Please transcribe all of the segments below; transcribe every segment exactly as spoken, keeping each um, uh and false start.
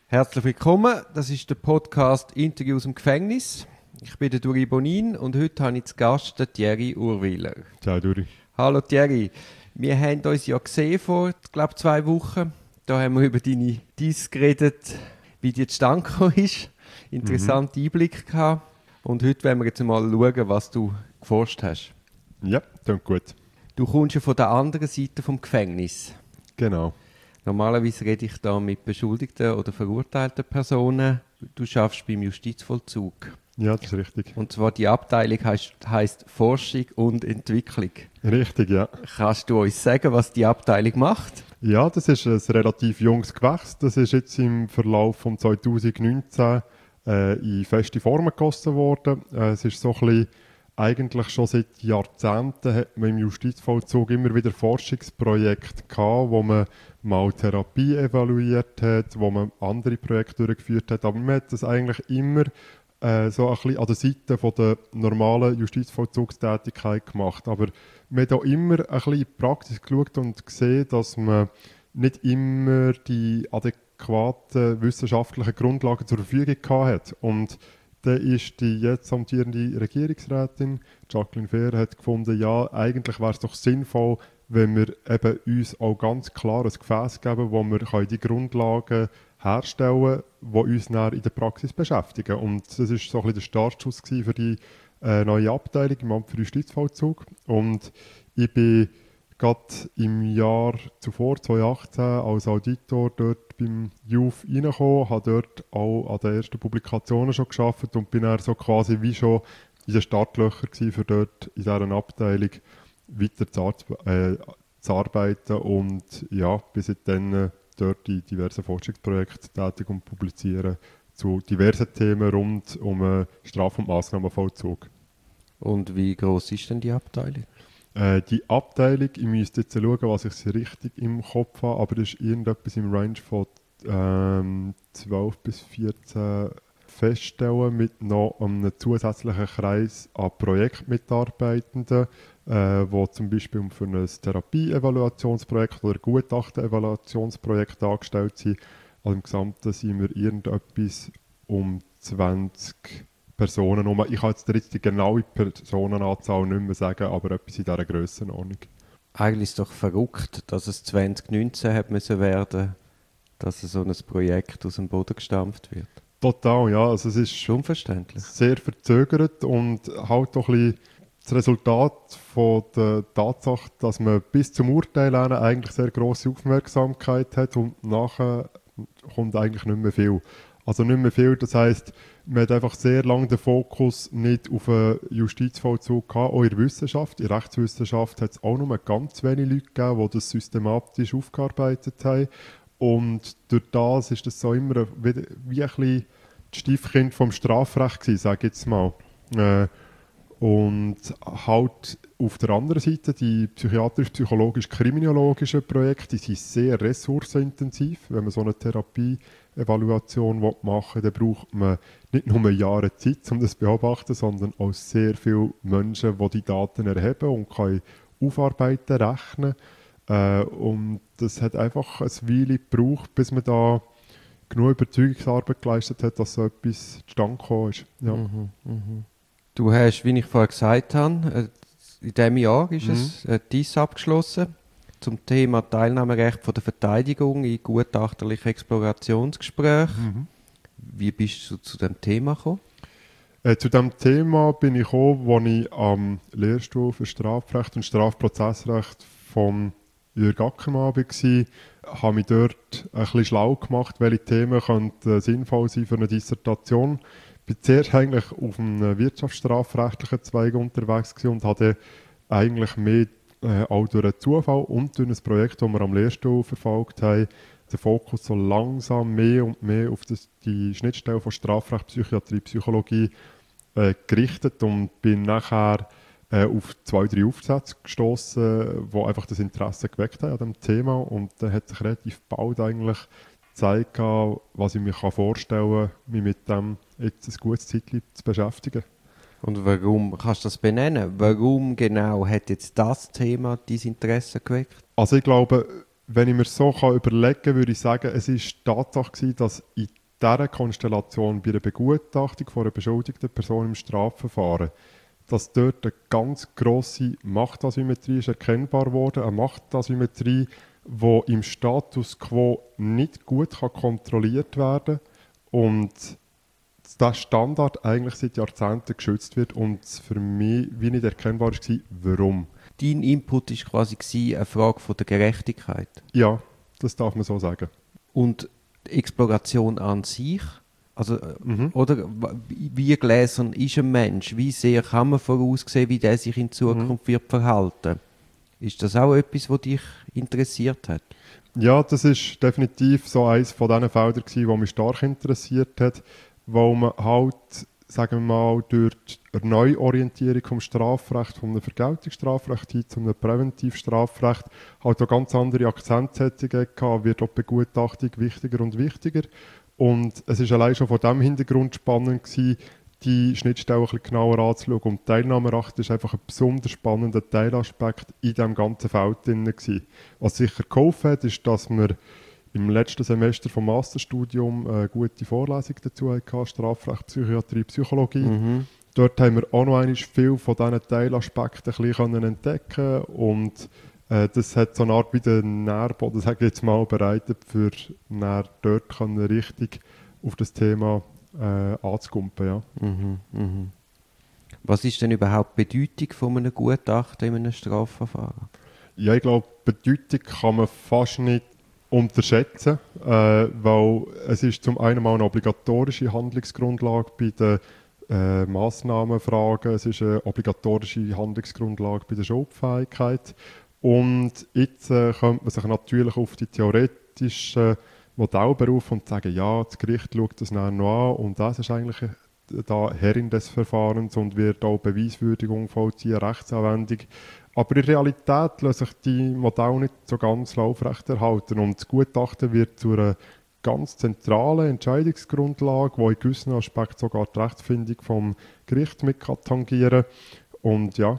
Herzlich willkommen, das ist der Podcast Interview aus dem Gefängnis. Ich bin der Duri Bonin und heute habe ich zu Gast den Thierry Urwiler. Ciao Duri. Hallo Thierry, wir haben uns ja gesehen vor, glaube zwei Wochen. Da haben wir über deine Dies geredet, wie die zustande gekommen ist. Interessante mhm. Einblick gehabt. Und heute wollen wir jetzt mal schauen, was du geforscht hast. Ja, klingt gut. Du kommst ja von der anderen Seite vom Gefängnis. Genau. Normalerweise rede ich da mit beschuldigten oder verurteilten Personen. Du schaffst beim Justizvollzug. Ja, das ist richtig. Und zwar die Abteilung heisst, heisst Forschung und Entwicklung. Richtig, ja. Kannst du uns sagen, was die Abteilung macht? Ja, das ist ein relativ junges Gewächs. Das ist jetzt im Verlauf von zwanzig neunzehn äh, in feste Formen gegossen worden. Äh, es ist so ein bisschen, eigentlich schon seit Jahrzehnten hat man im Justizvollzug immer wieder Forschungsprojekte gehabt, wo man mal Therapie evaluiert hat, wo man andere Projekte durchgeführt hat. Aber man hat das eigentlich immer äh, so ein bisschen an der Seite von der normalen Justizvollzugstätigkeit gemacht. Aber man hat auch immer ein bisschen in die Praxis geschaut und gesehen, dass man nicht immer die adäquaten wissenschaftlichen Grundlagen zur Verfügung gehabt hat. Und dann ist die jetzt amtierende Regierungsrätin Jacqueline Fehr hat gefunden, ja, eigentlich wäre es doch sinnvoll, wenn wir eben uns auch ganz klar ein Gefäß geben, wo wir die Grundlagen herstellen können, die uns dann in der Praxis beschäftigen. Und das war so ein bisschen der Startschuss für die äh, neue Abteilung im Amt für Justizvollzug. Und ich bin gerade im Jahr zuvor, zwanzig achtzehn, als Auditor dort beim J U F reingekommen, habe dort auch an den ersten Publikationen schon gearbeitet und bin dann so quasi wie schon in den Startlöchern gewesen, für dort in dieser Abteilung weiter zu, äh, zu arbeiten und ja, bis dann äh, dort in diversen Forschungsprojekten tätig und publizieren zu diversen Themen rund um äh, Straf- und Massnahmenvollzug. Und wie gross ist denn die Abteilung? Äh, die Abteilung, ich müsste jetzt schauen, was ich richtig im Kopf habe, aber das ist irgendetwas im Range von ähm, zwölf bis vierzehn feststellen mit noch einem zusätzlichen Kreis an Projektmitarbeitenden, äh, wo zum Beispiel für ein Therapie-Evaluationsprojekt oder Gutachten-Evaluationsprojekt angestellt sind. Also im Gesamten sind wir irgendetwas um zwanzig Personen. Ich kann jetzt, jetzt die genaue Personenanzahl nicht mehr sagen, aber etwas in dieser Grössenordnung. Eigentlich ist es doch verrückt, dass es zwanzig neunzehn hat müssen werden, dass so ein Projekt aus dem Boden gestampft wird. Total, ja. Also es ist unverständlich. Sehr verzögert und halt doch ein bisschen das Resultat von der Tatsache, dass man bis zum Urteil eigentlich sehr grosse Aufmerksamkeit hat und nachher kommt eigentlich nicht mehr viel. Also nicht mehr viel, das heisst, man hat einfach sehr lange den Fokus nicht auf den Justizvollzug gehabt, auch in der Wissenschaft. In der Rechtswissenschaft hat es auch nur ganz wenige Leute gegeben, die das systematisch aufgearbeitet haben. Und durch das ist das so immer wie, wie ein bisschen das Stiefkind vom Strafrecht gewesen, sage ich jetzt mal. Äh, und halt auf der anderen Seite, die psychiatrisch-psychologisch-kriminologischen Projekte, die sind sehr ressourcenintensiv. Wenn man so eine Therapie-Evaluation machen will, dann braucht man nicht nur Jahre Zeit, um das zu beobachten, sondern auch sehr viele Menschen, die die Daten erheben und können aufarbeiten, rechnen. Äh, und das hat einfach eine Weile gebraucht, bis man da genug Überzeugungsarbeit geleistet hat, dass so etwas zustande gekommen ist. Ja. Mhm, mh. Du hast, wie ich vorher gesagt habe, in diesem Jahr ist mhm. es äh, D I S abgeschlossen zum Thema Teilnahmerecht von der Verteidigung in gutachterlichen Explorationsgesprächen. Mhm. Wie bist du zu diesem Thema gekommen? Äh, zu diesem Thema bin ich gekommen, als ich am Lehrstuhl für Strafrecht und Strafprozessrecht vom Jürg Ackermann war. Ich habe mich dort ein bisschen schlau gemacht, welche Themen könnten sinnvoll sein für eine Dissertation. Ich war zuerst eigentlich auf einem wirtschaftsstrafrechtlichen Zweig unterwegs und hatte eigentlich mehr äh, auch durch einen Zufall und durch ein Projekt, das wir am Lehrstuhl verfolgt haben, den Fokus so langsam mehr und mehr auf das, die Schnittstelle von Strafrecht, Psychiatrie, Psychologie äh, gerichtet und bin nachher äh, auf zwei, drei Aufsätze gestoßen, die einfach das Interesse geweckt haben an dem Thema, und dann hat sich relativ bald eigentlich gezeigt, was ich mir vorstellen kann, mich mit dem jetzt ein gutes Zeitchen zu beschäftigen. Und warum, kannst du das benennen? Warum genau hat jetzt das Thema dein Interesse geweckt? Also ich glaube, wenn ich mir so kann überlegen kann, würde ich sagen, es war Tatsache gewesen, dass in dieser Konstellation bei einer Begutachtung von einer beschuldigten Person im Strafverfahren, dass dort eine ganz grosse Machtasymmetrie ist erkennbar wurde, eine Machtasymmetrie, die im Status quo nicht gut kann kontrolliert werden kann und der Standard eigentlich seit Jahrzehnten geschützt wird und es für mich wie nicht erkennbar war, warum. Dein Input war quasi eine Frage von der Gerechtigkeit. Ja, das darf man so sagen. Und die Exploration an sich, also, Mhm. oder wie gläsern ist ein Mensch? Wie sehr kann man voraussehen, wie der sich in Zukunft mhm. wird verhalten? Ist das auch etwas, was dich interessiert hat? Ja, das ist definitiv so eines von diesen Feldern, das mich stark interessiert hat, weil man halt, sagen wir mal, durch die Neuorientierung vom Strafrecht, vom Vergeltungsstrafrecht hin zu einem Präventivstrafrecht, halt auch ganz andere Akzentsetzungen gehabt, wird auch die Begutachtung wichtiger und wichtiger. Und es war allein schon vor diesem Hintergrund spannend gewesen, die Schnittstelle ein bisschen genauer anzuschauen. Und Teilnahmerecht ist einfach ein besonders spannender Teilaspekt in diesem ganzen Feld drin gewesen. Was sicher geholfen hat, ist, dass wir im letzten Semester vom Masterstudium eine gute Vorlesung dazu hatten, Strafrecht, Psychiatrie, Psychologie. Mhm. Dort haben wir auch noch einmal viel von diesen Teilaspekten ein bisschen entdecken und äh, das hat so eine Art wie den Nährboden, sage ich jetzt mal, bereitet, für dort können richtig auf das Thema äh, anzukumpen. Ja. Mhm, mhm. Was ist denn überhaupt die Bedeutung von einem Gutachten in einem Strafverfahren? Ja, ich glaube, die Bedeutung kann man fast nicht unterschätzen, äh, weil es ist zum einen mal eine obligatorische Handlungsgrundlage bei den äh, Massnahmenfragen, es ist eine obligatorische Handlungsgrundlage bei der Schuldfähigkeit und jetzt äh, könnte man sich natürlich auf die theoretischen Modelle berufen und sagen, ja, das Gericht schaut das nachher noch an und das ist eigentlich da Herrin des Verfahrens und wird auch Beweiswürdigung vollziehen, Rechtsanwendung. Aber in Realität lassen sich die Modelle nicht so ganz aufrecht erhalten und das Gutachten wird zu einer ganz zentralen Entscheidungsgrundlage, die in gewissen Aspekten sogar die Rechtsfindung vom Gericht mit tangieren kann. Und ja,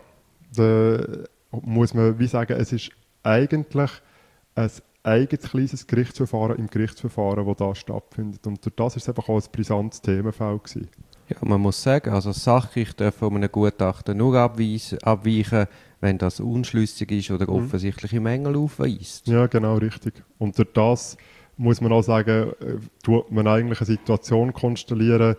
da muss man wie sagen, es ist eigentlich ein eigenes kleines Gerichtsverfahren im Gerichtsverfahren, das da stattfindet. Und durch das ist es einfach auch ein brisantes Themenfeld gewesen. Ja, man muss sagen, also das Sachgericht darf von einem Gutachten nur abweisen, abweichen, wenn das unschlüssig ist oder mhm. offensichtliche Mängel aufweist. Ja, genau, richtig. Und durch das muss man auch sagen, tut man eigentlich eine Situation konstellieren,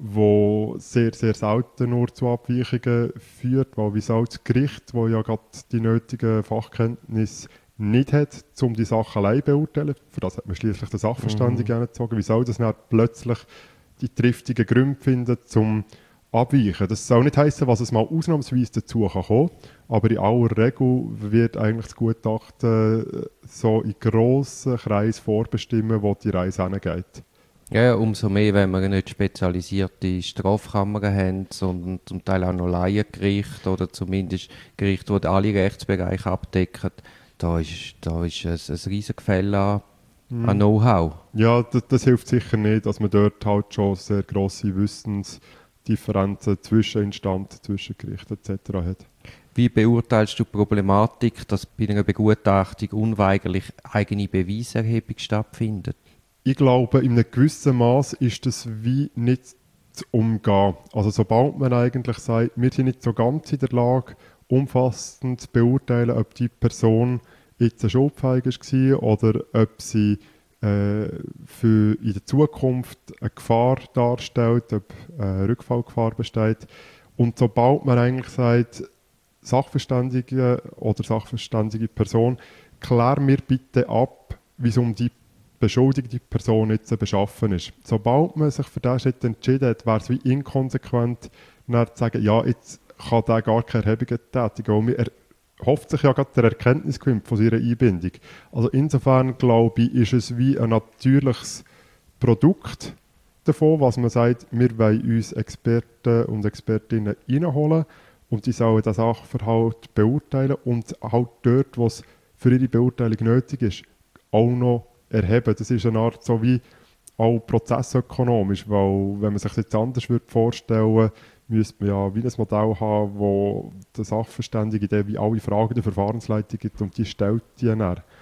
die sehr, sehr selten nur zu Abweichungen führt, weil wieso das Gericht, das ja gerade die nötigen Fachkenntnisse nicht hat, um die Sache allein zu beurteilen, für das hat man schließlich den Sachverständigen mhm. gezogen, wieso das nicht plötzlich die triftigen Gründe findet, zum Abweichen. Das soll nicht heissen, was es mal ausnahmsweise dazu kann kommen, aber in aller Regel wird eigentlich das Gutachten so in grossen Kreisen vorbestimmen, wo die Reise hingeht. Ja, umso mehr, wenn wir nicht spezialisierte Strafkammern haben, sondern zum Teil auch noch Laiengerichte oder zumindest Gerichte, die alle Rechtsbereiche abdecken. Da ist, da ist ein, ein riesiges Gefälle an, mhm. an Know-how. Ja, das, das hilft sicher nicht, dass man dort halt schon sehr grosse Wissensdifferenzen zwischen Instanzen, zwischen Gerichten et cetera hat. Wie beurteilst du die Problematik, dass bei einer Begutachtung unweigerlich eigene Beweiserhebung stattfindet? Ich glaube, in einem gewissen Maß ist das wie nicht zu umgehen. Also sobald man eigentlich sagt, wir sind nicht so ganz in der Lage, umfassend zu beurteilen, ob die Person jetzt schuldfähig war oder ob sie äh, für in der Zukunft eine Gefahr darstellt, ob eine Rückfallgefahr besteht. Und sobald man eigentlich sagt, Sachverständige oder sachverständige Person, klär mir bitte ab, wie es um die beschuldigte Person jetzt beschaffen ist. Sobald man sich für diesen Schritt entschieden hat, wäre es wie inkonsequent, dann zu sagen, ja, jetzt kann der gar keine Erhebungen tätigen. Und man hofft sich ja gerade der Erkenntnisgewinn von seiner Einbindung. Also insofern, glaube ich, ist es wie ein natürliches Produkt davon, was man sagt, wir wollen uns Experten und Expertinnen reinholen und die sollen den Sachverhalt beurteilen und halt dort, wo es für ihre Beurteilung nötig ist, auch noch erheben. Das ist eine Art so wie auch prozessökonomisch, weil wenn man sich das jetzt anders würde vorstellen, müsste man ja wie ein Modell haben, wo der Sachverständige der wie alle Fragen der Verfahrensleitung gibt und die stellt die dann.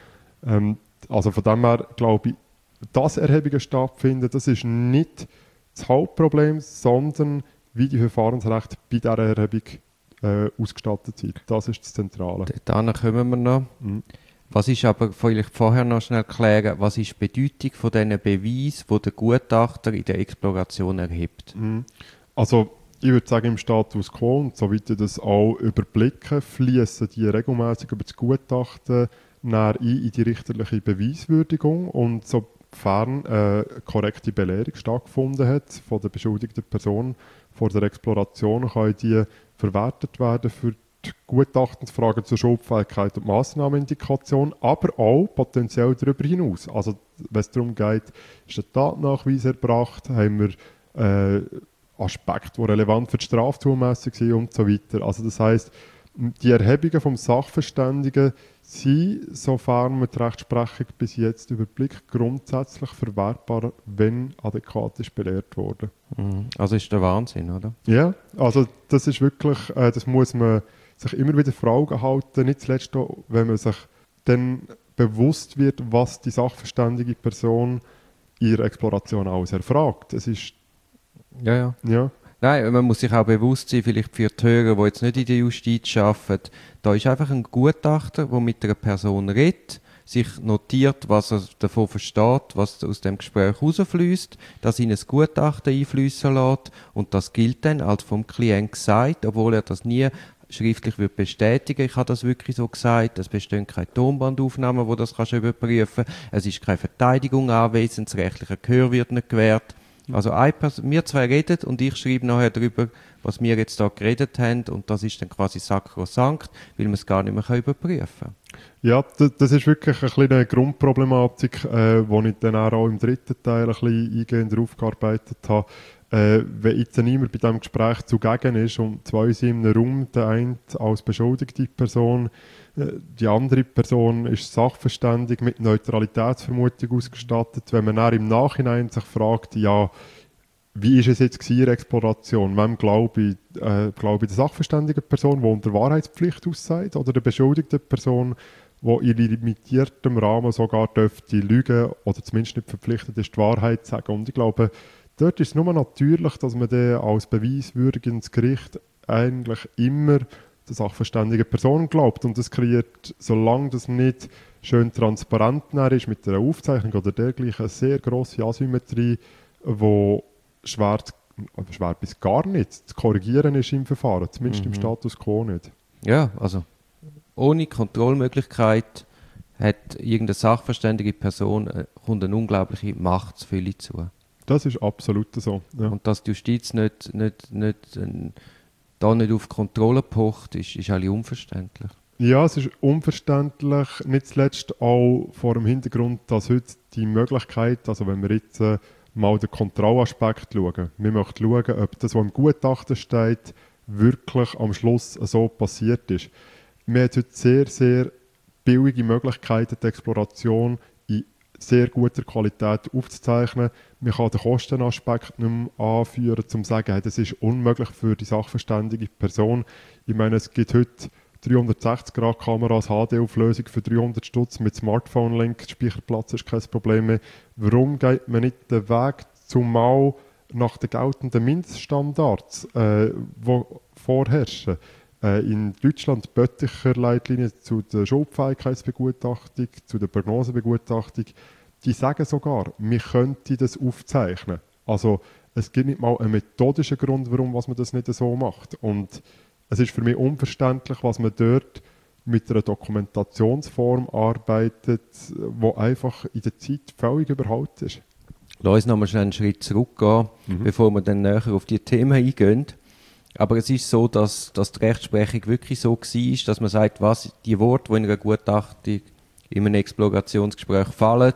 Ähm, also von dem her glaube ich, dass Erhebungen stattfinden, das ist nicht das Hauptproblem, sondern wie die Verfahrensrechte bei dieser Erhebung äh, ausgestattet sind. Das ist das Zentrale. Dann kommen wir noch. Mhm. Was ist aber, vielleicht vorher noch schnell klären, was ist die Bedeutung von diesen Beweisen, die der Gutachter in der Exploration erhebt? Mhm. Also ich würde sagen, im Status quo, und soweit ich das auch überblicke, fließen die regelmäßig über das Gutachten ein in die richterliche Beweiswürdigung, und sofern eine korrekte Belehrung stattgefunden hat von der beschuldigten Person vor der Exploration, kann die verwertet werden für die Gutachtensfragen zur Schuldfähigkeit und Massnahmenindikation, aber auch potenziell darüber hinaus. Also wenn es darum geht, ist der Tatnachweis erbracht, haben wir äh, Aspekte, die relevant für die Strafzumessung sind und so weiter. Also das heisst, die Erhebungen vom Sachverständigen sind, sofern man die Rechtsprechung bis jetzt überblickt, grundsätzlich verwertbar, wenn adäquat ist belehrt worden. Also ist der Wahnsinn, oder? Ja, also das ist wirklich, äh, das muss man sich immer wieder vor Augen halten, nicht zuletzt auch, wenn man sich dann bewusst wird, was die sachverständige Person in ihrer Exploration alles erfragt. Es ist ja, ja. ja. Nein, man muss sich auch bewusst sein, vielleicht für die Hörer, die jetzt nicht in der Justiz arbeiten, da ist einfach ein Gutachter, der mit einer Person redet, sich notiert, was er davon versteht, was aus dem Gespräch rausfließt, das in ein Gutachten einfließen lässt, und das gilt dann als vom Klient gesagt, obwohl er das nie schriftlich wird bestätigen, ich habe das wirklich so gesagt, es bestehen keine Tonbandaufnahmen, wo das kannst du überprüfen, es ist keine Verteidigung anwesend, das rechtliche Gehör wird nicht gewährt. Also eine Person, wir zwei reden und ich schreibe nachher darüber, was wir jetzt da geredet haben, und das ist dann quasi sakrosankt, weil man es gar nicht mehr überprüfen kann. Ja, das, das ist wirklich eine kleine Grundproblematik, äh, die ich dann auch im dritten Teil ein bisschen eingehender aufgearbeitet habe. Äh, wenn jetzt niemand bei diesem Gespräch zugegen ist und zwei sind in einem Raum, der eine als beschuldigte Person, äh, die andere Person ist sachverständig mit Neutralitätsvermutung ausgestattet, wenn man dann im Nachhinein sich fragt, ja, wie ist es jetzt gewesen, Ihre Exploration? Wem glaube ich, äh, glaube ich der sachverständigen Person, die unter Wahrheitspflicht aussagt, oder der beschuldigten Person, die in limitiertem Rahmen sogar dürfte lügen oder zumindest nicht verpflichtet ist, die Wahrheit zu sagen? Und ich glaube, dort ist es nur natürlich, dass man dann als beweiswürdiges Gericht eigentlich immer der sachverständigen Person glaubt. Und das kreiert, solange das nicht schön transparent ist mit einer Aufzeichnung oder dergleichen, eine sehr grosse Asymmetrie, die schwer, schwer bis gar nicht zu korrigieren ist im Verfahren, zumindest mhm. im Status quo nicht. Ja, also ohne Kontrollmöglichkeit hat irgendeine sachverständige Person äh, kommt eine unglaubliche Machtsfülle zu. Das ist absolut so. Ja. Und dass die Justiz nicht, nicht, nicht, äh, da nicht auf Kontrolle pocht, ist, ist eigentlich unverständlich. Ja, es ist unverständlich, nicht zuletzt auch vor dem Hintergrund, dass heute die Möglichkeit, also wenn wir jetzt äh, mal den Kontrollaspekt schauen, wir möchten schauen, ob das, was im Gutachten steht, wirklich am Schluss so passiert ist. Wir haben heute sehr, sehr billige Möglichkeiten, die Exploration in sehr guter Qualität aufzuzeichnen. Man kann den Kostenaspekt nicht mehr anführen, um zu sagen, hey, das ist unmöglich für die sachverständige Person. Ich meine, es gibt heute dreihundertsechzig Grad Kameras, H D-Auflösung für dreihundert Stutz mit Smartphone-Link, Speicherplatz ist kein Problem mehr. Warum geht man nicht den Weg zumal nach den geltenden Mindeststandards, äh, die vorherrschen? Äh, in Deutschland Bötticher Leitlinien zu der Schuldfähigkeitsbegutachtung, zu der Prognosebegutachtung, die sagen sogar, wir könnten das aufzeichnen. Also es gibt nicht mal einen methodischen Grund, warum was man das nicht so macht. Und es ist für mich unverständlich, was man dort mit einer Dokumentationsform arbeitet, die einfach in der Zeit völlig überholt ist. Lass uns noch mal schnell einen Schritt zurückgehen, mhm. bevor wir dann näher auf die Themen eingehen. Aber es ist so, dass, dass die Rechtsprechung wirklich so war, dass man sagt, was die Worte, die in einer Gutachtung in einem Explorationsgespräch fallen,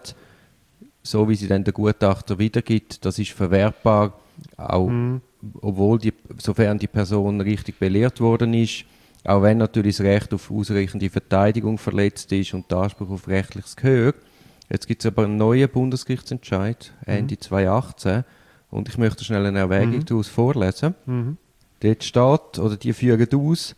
so wie sie dann der Gutachter wiedergibt, das ist verwertbar, auch mhm. obwohl die, sofern die Person richtig belehrt worden ist, auch wenn natürlich das Recht auf ausreichende Verteidigung verletzt ist und der Anspruch auf rechtliches Gehör. Jetzt gibt es aber einen neuen Bundesgerichtsentscheid, Ende mhm. zweitausendachtzehn, und ich möchte schnell eine Erwägung mhm. daraus vorlesen. Mhm. Dort steht, oder die führen aus,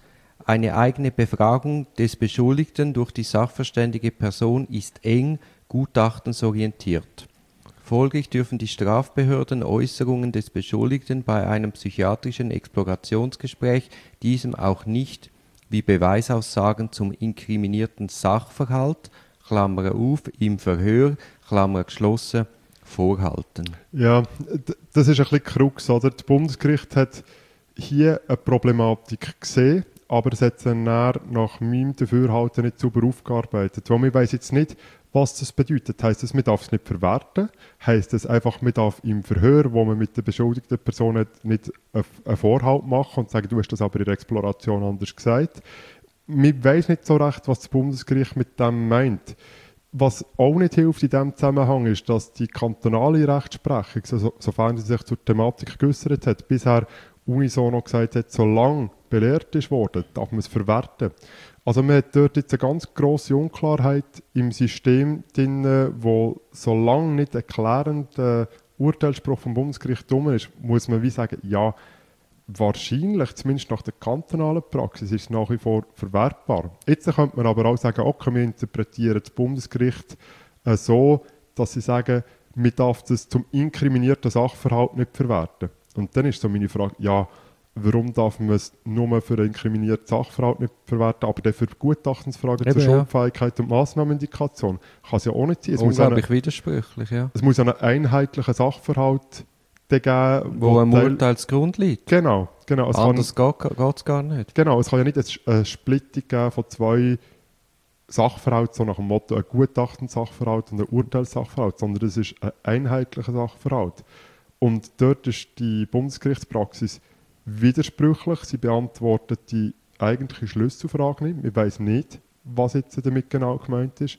Eine eigene Befragung des Beschuldigten durch die sachverständige Person ist eng gutachtensorientiert. Folglich dürfen die Strafbehörden Äußerungen des Beschuldigten bei einem psychiatrischen Explorationsgespräch diesem auch nicht wie Beweisaussagen zum inkriminierten Sachverhalt, Klammer auf, im Verhör, Klammer geschlossen, vorhalten. Ja, d- das ist ein bisschen Krux, oder? Das Bundesgericht hat hier eine Problematik gesehen, aber es hat sie dann nach meinem Dafürhalten nicht sauber aufgearbeitet. Weil man weiss jetzt nicht, was das bedeutet. Heisst das, man darf es nicht verwerten? Heisst das einfach, man darf im Verhör, wo man mit der beschuldigten Person hat, nicht einen Vorhalt machen und sagen, du hast das aber in der Exploration anders gesagt? Man weiss nicht so recht, was das Bundesgericht mit dem meint. Was auch nicht hilft in diesem Zusammenhang ist, dass die kantonale Rechtsprechung, so, sofern sie sich zur Thematik geäussert hat, bisher unisono gesagt hat, solange belehrt ist worden, darf man es verwerten. Also man hat dort jetzt eine ganz grosse Unklarheit im System drin, wo solange nicht ein klärender Urteilsspruch vom Bundesgericht dumm ist, muss man wie sagen, ja, wahrscheinlich, zumindest nach der kantonalen Praxis, ist es nach wie vor verwertbar. Jetzt könnte man aber auch sagen, okay, wir interpretieren das Bundesgericht äh, so, dass sie sagen, man darf das zum inkriminierten Sachverhalt nicht verwerten. Und dann ist so meine Frage, ja, warum darf man es nur für einen inkriminierten Sachverhalt nicht verwerten, aber dann für Gutachtensfragen Eben, zur ja. Schuldfähigkeit und Massnahmenindikation kann es ja auch nicht sein. Es muss Unglaublich eine, widersprüchlich, ja. es muss einen einheitlichen Sachverhalt geben, Wo ein Teil- Urteilsgrund liegt. Genau, genau. Es kann, Anders geht es gar nicht. genau, es kann ja nicht eine eine Splittung geben von zwei Sachverhalten, so nach dem Motto ein Gutachtensachverhalt und ein Urteilssachverhalt, sondern es ist ein einheitlicher Sachverhalt. Und dort ist die Bundesgerichtspraxis widersprüchlich. Sie beantwortet die eigentliche Schlüsselfrage nicht. Man weiss nicht, was jetzt damit genau gemeint ist.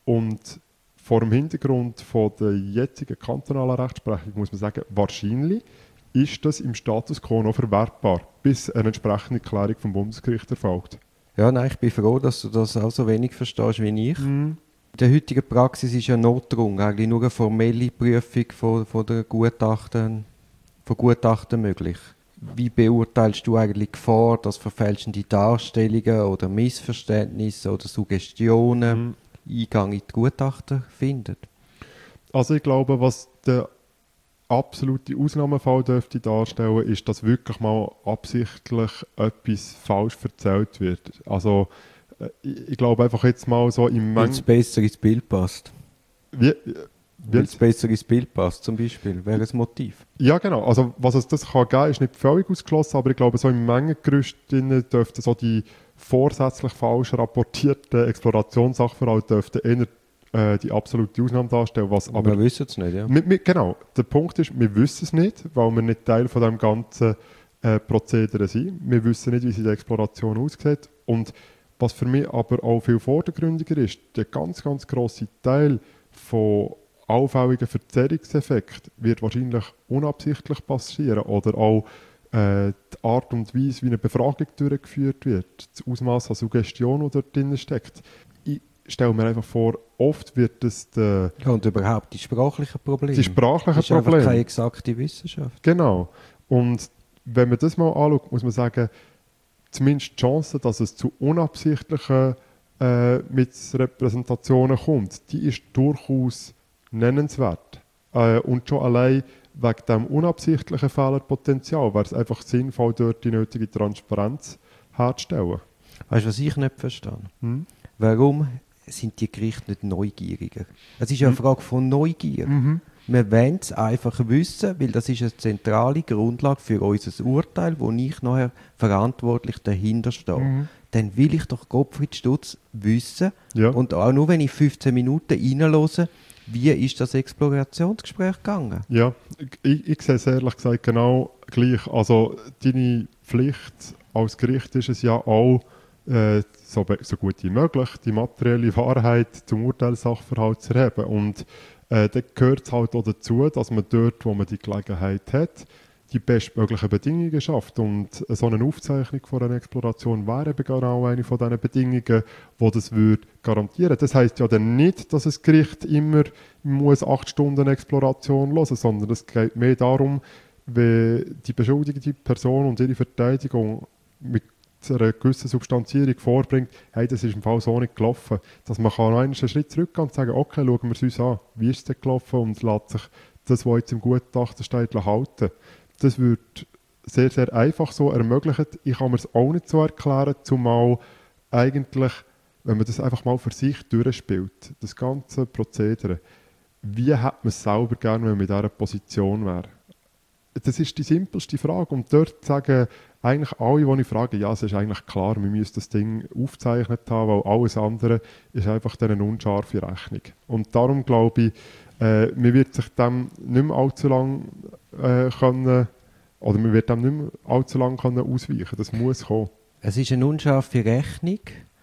Und vor dem Hintergrund von der jetzigen kantonalen Rechtsprechung muss man sagen, wahrscheinlich ist das im Status quo noch verwertbar, bis eine entsprechende Klärung vom Bundesgericht erfolgt. Ja, nein, ich bin froh, dass du das auch so wenig verstehst wie ich. In der heutigen Praxis ist ja Notdrung eigentlich nur eine formelle Prüfung von, von, der Gutachten, von Gutachten möglich. Wie beurteilst du eigentlich die Gefahr, dass verfälschende Darstellungen oder Missverständnisse oder Suggestionen Mhm. Eingang in die Gutachten finden? Also ich glaube, was der absolute Ausnahmefall dürfte darstellen, ist, dass wirklich mal absichtlich etwas falsch erzählt wird. Also äh, ich, ich glaube einfach jetzt mal so im Weil Meng... es besser ins Bild passt. Wie, Weil wie, es besser ins Bild passt, zum Beispiel, wäre das Motiv. ja genau, also was es das kann geben, ist nicht völlig ausgeschlossen, aber ich glaube so im Mengengerüst drin dürften so die vorsätzlich falsch rapportierten Explorationssachverhalte dürften eher äh, die absolute Ausnahme darstellen, was aber... wir wissen es nicht, ja. Wir, wir, genau, der Punkt ist, wir wissen es nicht, weil wir nicht Teil von dem ganzen äh, Prozedere sind. Wir wissen nicht, wie sie die Exploration aussieht. Und was für mich aber auch viel vordergründiger ist, der ganz, ganz grosse Teil von allfälligen Verzerrungseffekten wird wahrscheinlich unabsichtlich passieren oder auch äh, die Art und Weise, wie eine Befragung durchgeführt wird, das Ausmaß an Suggestion, das dort drin steckt. Ich stelle mir einfach vor, oft wird es der, Ja, und überhaupt die sprachlichen Probleme. die sprachlichen Das ist einfach Probleme. keine exakte Wissenschaft. Genau. Und wenn man das mal anschaut, muss man sagen, zumindest die Chance, dass es zu unabsichtlichen äh, Missrepräsentationen kommt, die ist durchaus nennenswert. Äh, und schon allein wegen dem unabsichtlichen Fehlerpotenzial wäre es einfach sinnvoll, dort die nötige Transparenz herzustellen. Weißt du, was ich nicht verstehe? Hm? Warum sind die Gerichte nicht neugieriger? Es ist ja eine Frage von Neugier. Mhm. Wir wollen es einfach wissen, weil das ist eine zentrale Grundlage für unser Urteil, wo ich nachher verantwortlich dahinter stehe. Mhm. Dann will ich doch Gottfried Stutz wissen Ja. und auch nur, wenn ich fünfzehn Minuten reinhöre, wie ist das Explorationsgespräch gegangen? Ja, ich, ich sehe es ehrlich gesagt genau gleich. Also deine Pflicht als Gericht ist es ja auch, äh, so, be- so gut wie möglich die materielle Wahrheit zum Urteilssachverhalt zu erheben. Und äh, dann gehört es halt auch dazu, dass man dort, wo man die Gelegenheit hat, die bestmöglichen Bedingungen schafft. Und so eine Aufzeichnung von einer Exploration wäre eben genau eine von diesen Bedingungen, die das würde garantieren. Das heisst ja dann nicht, dass das Gericht immer muss acht Stunden Exploration hören muss, sondern es geht mehr darum, wie die beschuldigte Person und ihre Verteidigung mit zu einer gewissen Substanzierung vorbringt, hey, das ist im Fall so nicht gelaufen. Dass man kann noch einen Schritt zurückgehen und sagen, okay, schauen wir es uns an, wie ist es denn gelaufen und lässt sich das, was jetzt im Gutachten steht, halten. Das wird sehr, sehr einfach so ermöglicht. Ich kann mir es auch nicht so erklären, zumal eigentlich, wenn man das einfach mal für sich durchspielt, das ganze Prozedere, wie hätte man es selber gerne, wenn man in dieser Position wäre? Das ist die simpelste Frage. Und dort sagen eigentlich alle, die ich frage, ja, es ist eigentlich klar, wir müssen das Ding aufgezeichnet haben, weil alles andere ist einfach eine unscharfe Rechnung. Und darum glaube ich, äh, man wird sich dem nicht mehr allzu lange äh, können, oder man wird dem nicht mehr allzu lange können ausweichen. Das muss kommen. Es ist eine unscharfe Rechnung,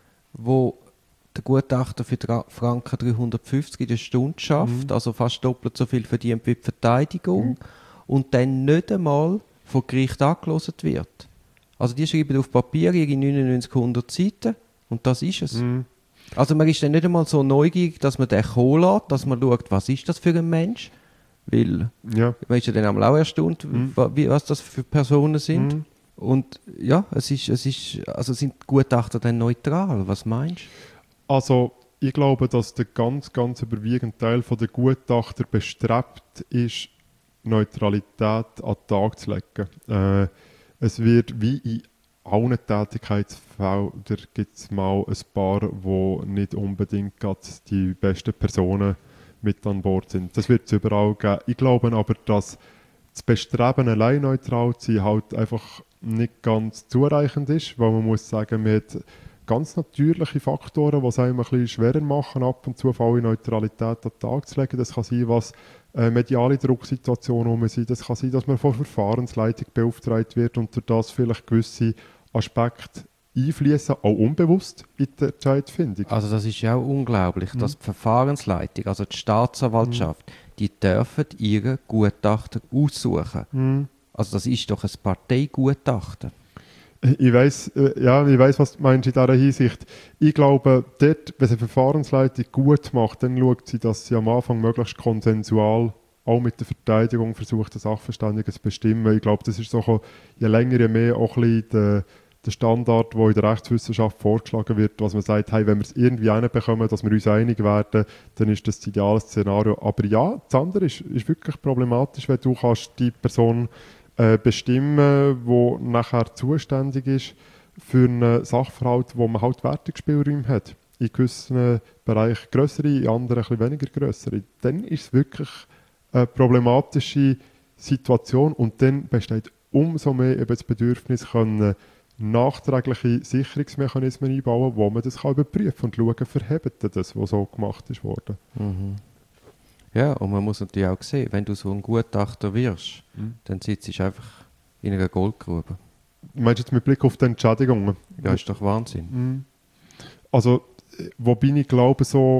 wo der Gutachter für Franken dreihundertfünfzig in der Stunde schafft, mhm. also fast doppelt so viel verdient wie die Verteidigung, mhm. und dann nicht einmal vom Gericht angehört wird. Also die schreiben auf Papier ihre neunundneunzig hundert Seiten und das ist es. Mhm. Also man ist dann nicht einmal so neugierig, dass man den kommen lässt, dass man schaut, was ist das für ein Mensch, weil ja. man ist ja dann auch erstaunt, mhm. was das für Personen sind. Mhm. Und ja, es ist, es ist, also sind die Gutachter dann neutral, was meinst du? Also, ich glaube, dass der ganz, ganz überwiegende Teil der Gutachter bestrebt ist, Neutralität an den Tag zu legen. Äh, es wird wie in allen Tätigkeitsfeldern gibt es mal ein paar, wo nicht unbedingt die besten Personen mit an Bord sind. Das wird es überall geben. Ich glaube aber, dass das Bestreben, allein neutral zu sein, halt einfach nicht ganz zureichend ist, weil man muss sagen, man hat ganz natürliche Faktoren, die es einem ein bisschen schwerer machen, ab und zu volle Neutralität an den Tag zu legen. Das kann sein, was äh, mediale Drucksituationen um sind. Das kann sein, dass man von Verfahrensleitung beauftragt wird und durch das vielleicht gewisse Aspekte einfließen, auch unbewusst in der Entscheidungsfindung. Also das ist ja auch unglaublich, mhm. dass die Verfahrensleitung, also die Staatsanwaltschaft, mhm. die dürfen ihre Gutachter aussuchen. Mhm. Also das ist doch ein Parteigutachten. Ich weiss, ja, ich weiss, was du meinst in dieser Hinsicht. Ich glaube, dort, wenn sie eine Verfahrensleitung gut macht, dann schaut sie, dass sie am Anfang möglichst konsensual auch mit der Verteidigung versucht, den Sachverständigen zu bestimmen. Ich glaube, das ist so, je länger, je mehr auch ein bisschen der, der Standard, der in der Rechtswissenschaft vorgeschlagen wird, was man sagt, hey, wenn wir es irgendwie hinbekommen, dass wir uns einig werden, dann ist das das ideale Szenario. Aber ja, das andere ist, ist wirklich problematisch, wenn du kannst die Person Äh, bestimmen, wo nachher zuständig ist für einen Sachverhalt, wo man halt Wertungsspielräume hat. In gewissen Bereichen grössere, in anderen ein bisschen weniger grössere. Dann ist es wirklich eine problematische Situation und dann besteht umso mehr eben das Bedürfnis, können nachträgliche Sicherungsmechanismen einbauen, wo man das kann überprüfen und schauen, verhebt das, was so gemacht ist worden. Mhm. Ja, und man muss natürlich auch sehen, wenn du so ein Gutachter wirst, mhm. dann sitzt du einfach in einer Goldgrube. Meinst du jetzt mit Blick auf die Entschädigungen? Ja, ist doch Wahnsinn. Mhm. Also, wobei ich glaube, so,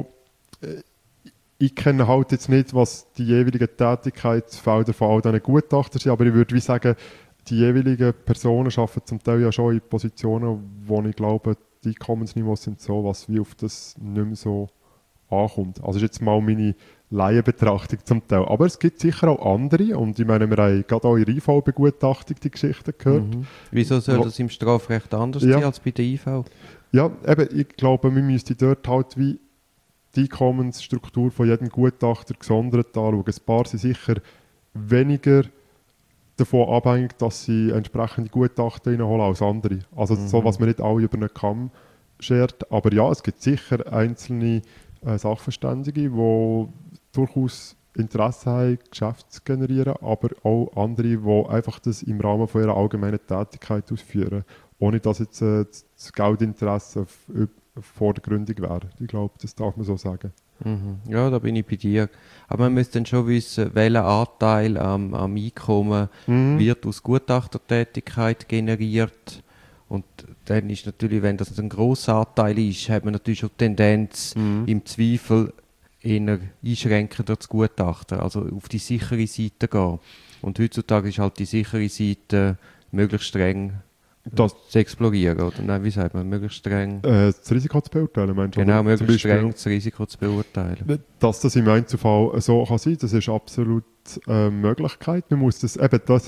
ich kenne halt jetzt nicht, was die jeweiligen Tätigkeitsfelder von all diesen Gutachtern sind, aber ich würde wie sagen, die jeweiligen Personen arbeiten zum Teil ja schon in Positionen, wo ich glaube, die Einkommensniveaus sind so, was wie auf das nicht mehr so ankommt. Also ist jetzt mal meine Laienbetrachtung zum Teil. Aber es gibt sicher auch andere, und ich meine, wir haben gerade auch in der I V-Begutachtung die Geschichten gehört. Mhm. Wieso soll das im Strafrecht anders ja. sein als bei der I V? Ja, eben, ich glaube, wir müssten dort halt wie die Einkommensstruktur von jedem Gutachter gesondert anschauen. Ein paar sind sicher weniger davon abhängig, dass sie entsprechende Gutachten reinholen als andere. Also mhm. so, was man nicht alle über einen Kamm schert. Aber ja, es gibt sicher einzelne äh, Sachverständige, die durchaus Interesse haben, Geschäfte zu generieren, aber auch andere, die einfach das im Rahmen von ihrer allgemeinen Tätigkeit ausführen, ohne dass jetzt äh, das Geldinteresse f- vordergründig wäre. Ich glaube, das darf man so sagen. Mhm. Ja, da bin ich bei dir. Aber man müsste dann schon wissen, welcher Anteil am, am Einkommen mhm. wird aus Gutachtertätigkeit generiert. Und dann ist natürlich, wenn das ein grosser Anteil ist, hat man natürlich schon die Tendenz, mhm. im Zweifel eher einschränkender zu gutachten, also auf die sichere Seite gehen. Und heutzutage ist halt die sichere Seite möglichst streng das zu explorieren, oder? Nein, wie sagt man? Möglichst streng... Äh, das Risiko zu beurteilen, meinst du? Genau, möglichst streng das Risiko zu beurteilen. Dass das im Einzelfall so kann sein, das ist absolut eine äh, Möglichkeit. Man muss das, eben das,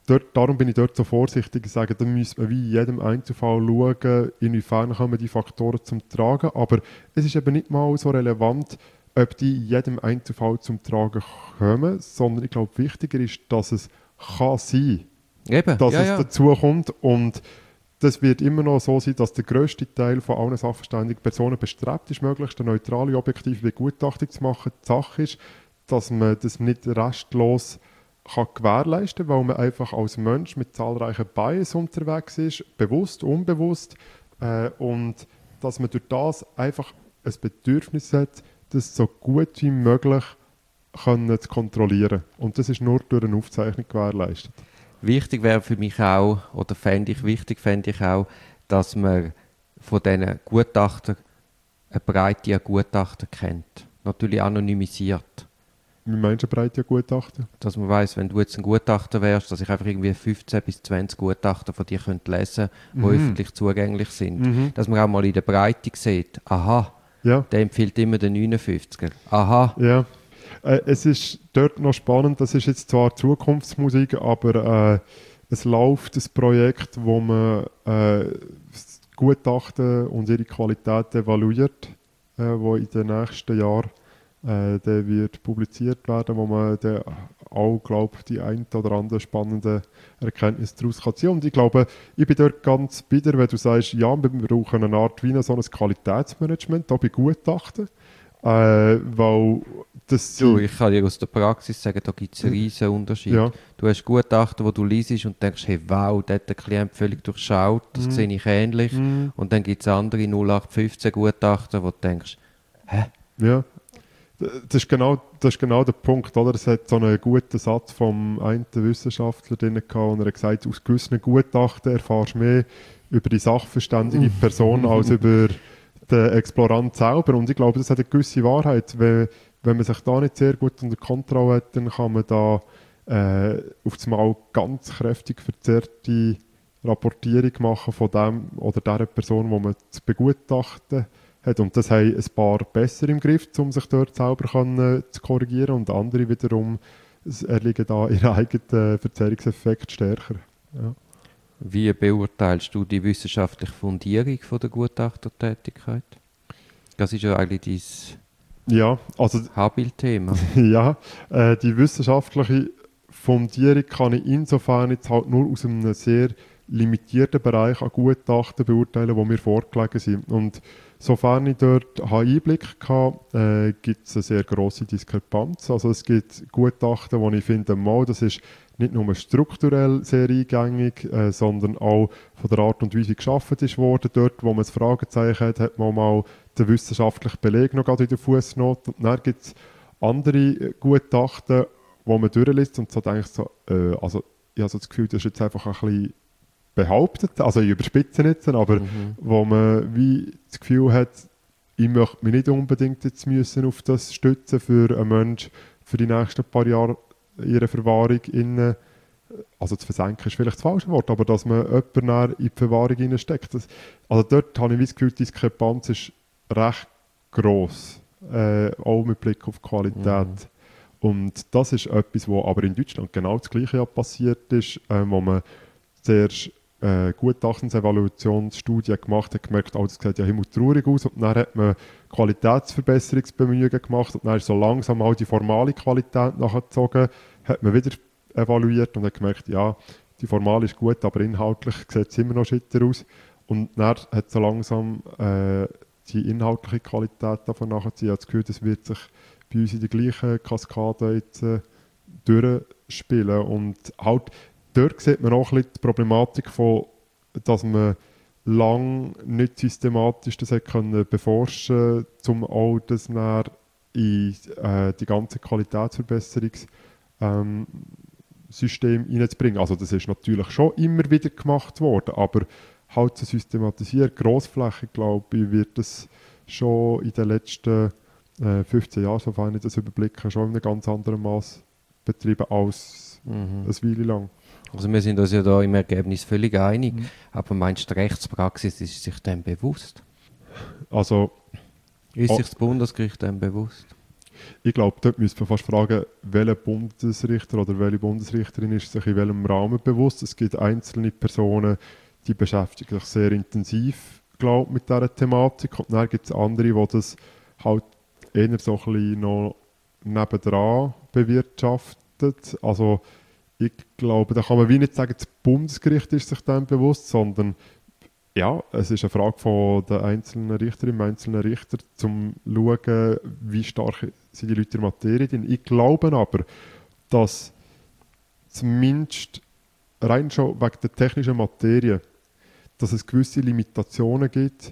dort, darum bin ich dort so vorsichtig und sage, da müssen wir wie in jedem Einzelfall schauen, inwiefern kommen die Faktoren zum Tragen. Aber es ist eben nicht mal so relevant, ob die in jedem Einzelfall zum Tragen kommen, sondern ich glaube, wichtiger ist, dass es kann sein, Eben, dass ja, es ja. dazu kommt. Und das wird immer noch so sein, dass der grösste Teil von allen sachverständigen Personen bestrebt ist, möglichst eine neutrale, objektive Begutachtung zu machen. Die Sache ist, dass man das nicht restlos kann gewährleisten kann, weil man einfach als Mensch mit zahlreichen Bias unterwegs ist, bewusst, unbewusst, äh, und dass man durch das einfach ein Bedürfnis hat, das so gut wie möglich können zu kontrollieren. Und das ist nur durch eine Aufzeichnung gewährleistet. Wichtig wäre für mich auch, oder fände ich wichtig, fände ich auch, dass man von diesen Gutachtern eine Breite an Gutachter kennt. Natürlich anonymisiert. Wie meinst du breite Gutachten? Dass man weiss, wenn du jetzt ein Gutachter wärst, dass ich einfach irgendwie fünfzehn bis zwanzig Gutachter von dir könnte lesen könnte, die Mhm. öffentlich zugänglich sind. Mhm. Dass man auch mal in der Breite sieht, aha, Ja. der empfiehlt immer den neunundfünfziger. Aha, Ja. Äh, es ist dort noch spannend, das ist jetzt zwar Zukunftsmusik, aber äh, es läuft ein Projekt, wo man äh, das Gutachten und ihre Qualität evaluiert, äh, wo in den nächsten Jahren äh, der wird publiziert werden, wo man dann auch, glaube ich, die ein oder andere spannende Erkenntnis daraus kann ziehen. Und ich glaube, ich bin dort ganz bitter, wenn du sagst, ja, wir brauchen eine Art wie so ein Qualitätsmanagement, auch bei Gutachten, äh, weil das du, sind- ich kann dir aus der Praxis sagen, da gibt es einen riesen Unterschied. Ja. Du hast Gutachten, wo du liest und denkst, hey, wow, der hat der Klient völlig durchschaut, das Mhm. sehe ich ähnlich. Mhm. Und dann gibt es andere null acht fünfzehn Gutachten, wo du denkst, hä? Ja, das ist, genau, das ist genau der Punkt, oder? Es hat so einen guten Satz vom einen Wissenschaftler drin gehabt, und er hat gesagt, aus gewissen Gutachten erfährst du mehr über die sachverständige Person als über den Explorant selber. Und ich glaube, das hat eine gewisse Wahrheit. Wenn, wenn man sich da nicht sehr gut unter Kontrolle hat, dann kann man da äh, auf einmal ganz kräftig verzerrte Rapportierung machen von dem oder der Person, die man zu begutachten hat. Und das haben ein paar besser im Griff, um sich dort selber können, zu korrigieren, und andere wiederum erliegen da ihren eigenen Verzerrungseffekt stärker. Ja. Wie beurteilst du die wissenschaftliche Fundierung von der Gutachtertätigkeit? Das ist ja eigentlich Ja, also dein Habil-Thema. ja, äh, die wissenschaftliche Fundierung kann ich insofern jetzt halt nur aus einem sehr limitierten Bereich an Gutachten beurteilen, die mir vorgelegen sind. Und sofern ich dort habe Einblick hatte, äh, gibt es eine sehr grosse Diskrepanz. Also es gibt Gutachten, wo ich finde, mal, das ist nicht nur strukturell sehr eingängig, äh, sondern auch von der Art und Weise, wie geschaffen ist worden. Dort, wo man das Fragezeichen hat, hat man mal den wissenschaftlichen Beleg noch gerade in der Fußnote. Und dann gibt es andere Gutachten, wo man durchliest und so denkt, so, äh, also ich habe so das Gefühl, das ist jetzt einfach ein bisschen behauptet, also ich überspitze nicht, aber Mhm. wo man wie das Gefühl hat, ich möchte mich nicht unbedingt jetzt müssen auf das stützen für einen Menschen für die nächsten paar Jahre ihre Verwahrung in, also zu versenken ist vielleicht das falsche Wort, aber dass man jemanden dann in die Verwahrung hineinsteckt. Das, also dort habe ich das Gefühl, die Diskrepanz ist recht gross, äh, auch mit Blick auf die Qualität. Mhm. Und das ist etwas, was aber in Deutschland genau das Gleiche ja passiert ist, äh, wo man zuerst äh, Gutachtensevaluationsstudie gemacht hat, gemerkt, oh, das sieht ja himmeltraurig aus, und dann hat man Qualitätsverbesserungsbemühungen gemacht und dann ist so langsam auch die formale Qualität nachgezogen, hat man wieder evaluiert und hat gemerkt, ja, die formale ist gut, aber inhaltlich sieht es immer noch schitter aus, und dann hat so langsam äh, die inhaltliche Qualität davon nachziehen. Ich habe das Gefühl, das wird sich bei uns in der gleichen Kaskade jetzt äh, durchspielen, und halt dort sieht man auch ein bisschen die Problematik von, dass man lang nicht systematisch das hat können beforschen, um auch das dann in äh, die ganze Qualitätsverbesserungssystem ähm, System reinzubringen. Also das ist natürlich schon immer wieder gemacht worden, aber halt zu systematisieren, grossflächig, glaube ich, wird das schon in den letzten äh, fünfzehn Jahren, sofern ich das überblicke, schon in einem ganz anderen Maß betrieben als Mhm. eine Weile lang. Also wir sind uns ja da im Ergebnis völlig einig, Mhm. aber meinst du, die Rechtspraxis ist sich dem bewusst? Also Ist Oh. sich das Bundesgericht dem bewusst? Ich glaube, dort müsste man fast fragen, welcher Bundesrichter oder welche Bundesrichterin ist sich in welchem Rahmen bewusst. Es gibt einzelne Personen, die beschäftigen sich sehr intensiv, glaube mit dieser Thematik. Und dann gibt es andere, die das halt eher so ein bisschen noch nebendran bewirtschaftet. Also ich glaube, da kann man wie nicht sagen, das Bundesgericht ist sich dem bewusst, sondern ja, es ist eine Frage von der einzelnen Richterin, einzelnen Richter, zum zu schauen, wie stark sind die Leute in der Materie drin. Ich glaube aber, dass zumindest rein schon wegen der technischen Materie, dass es gewisse Limitationen gibt,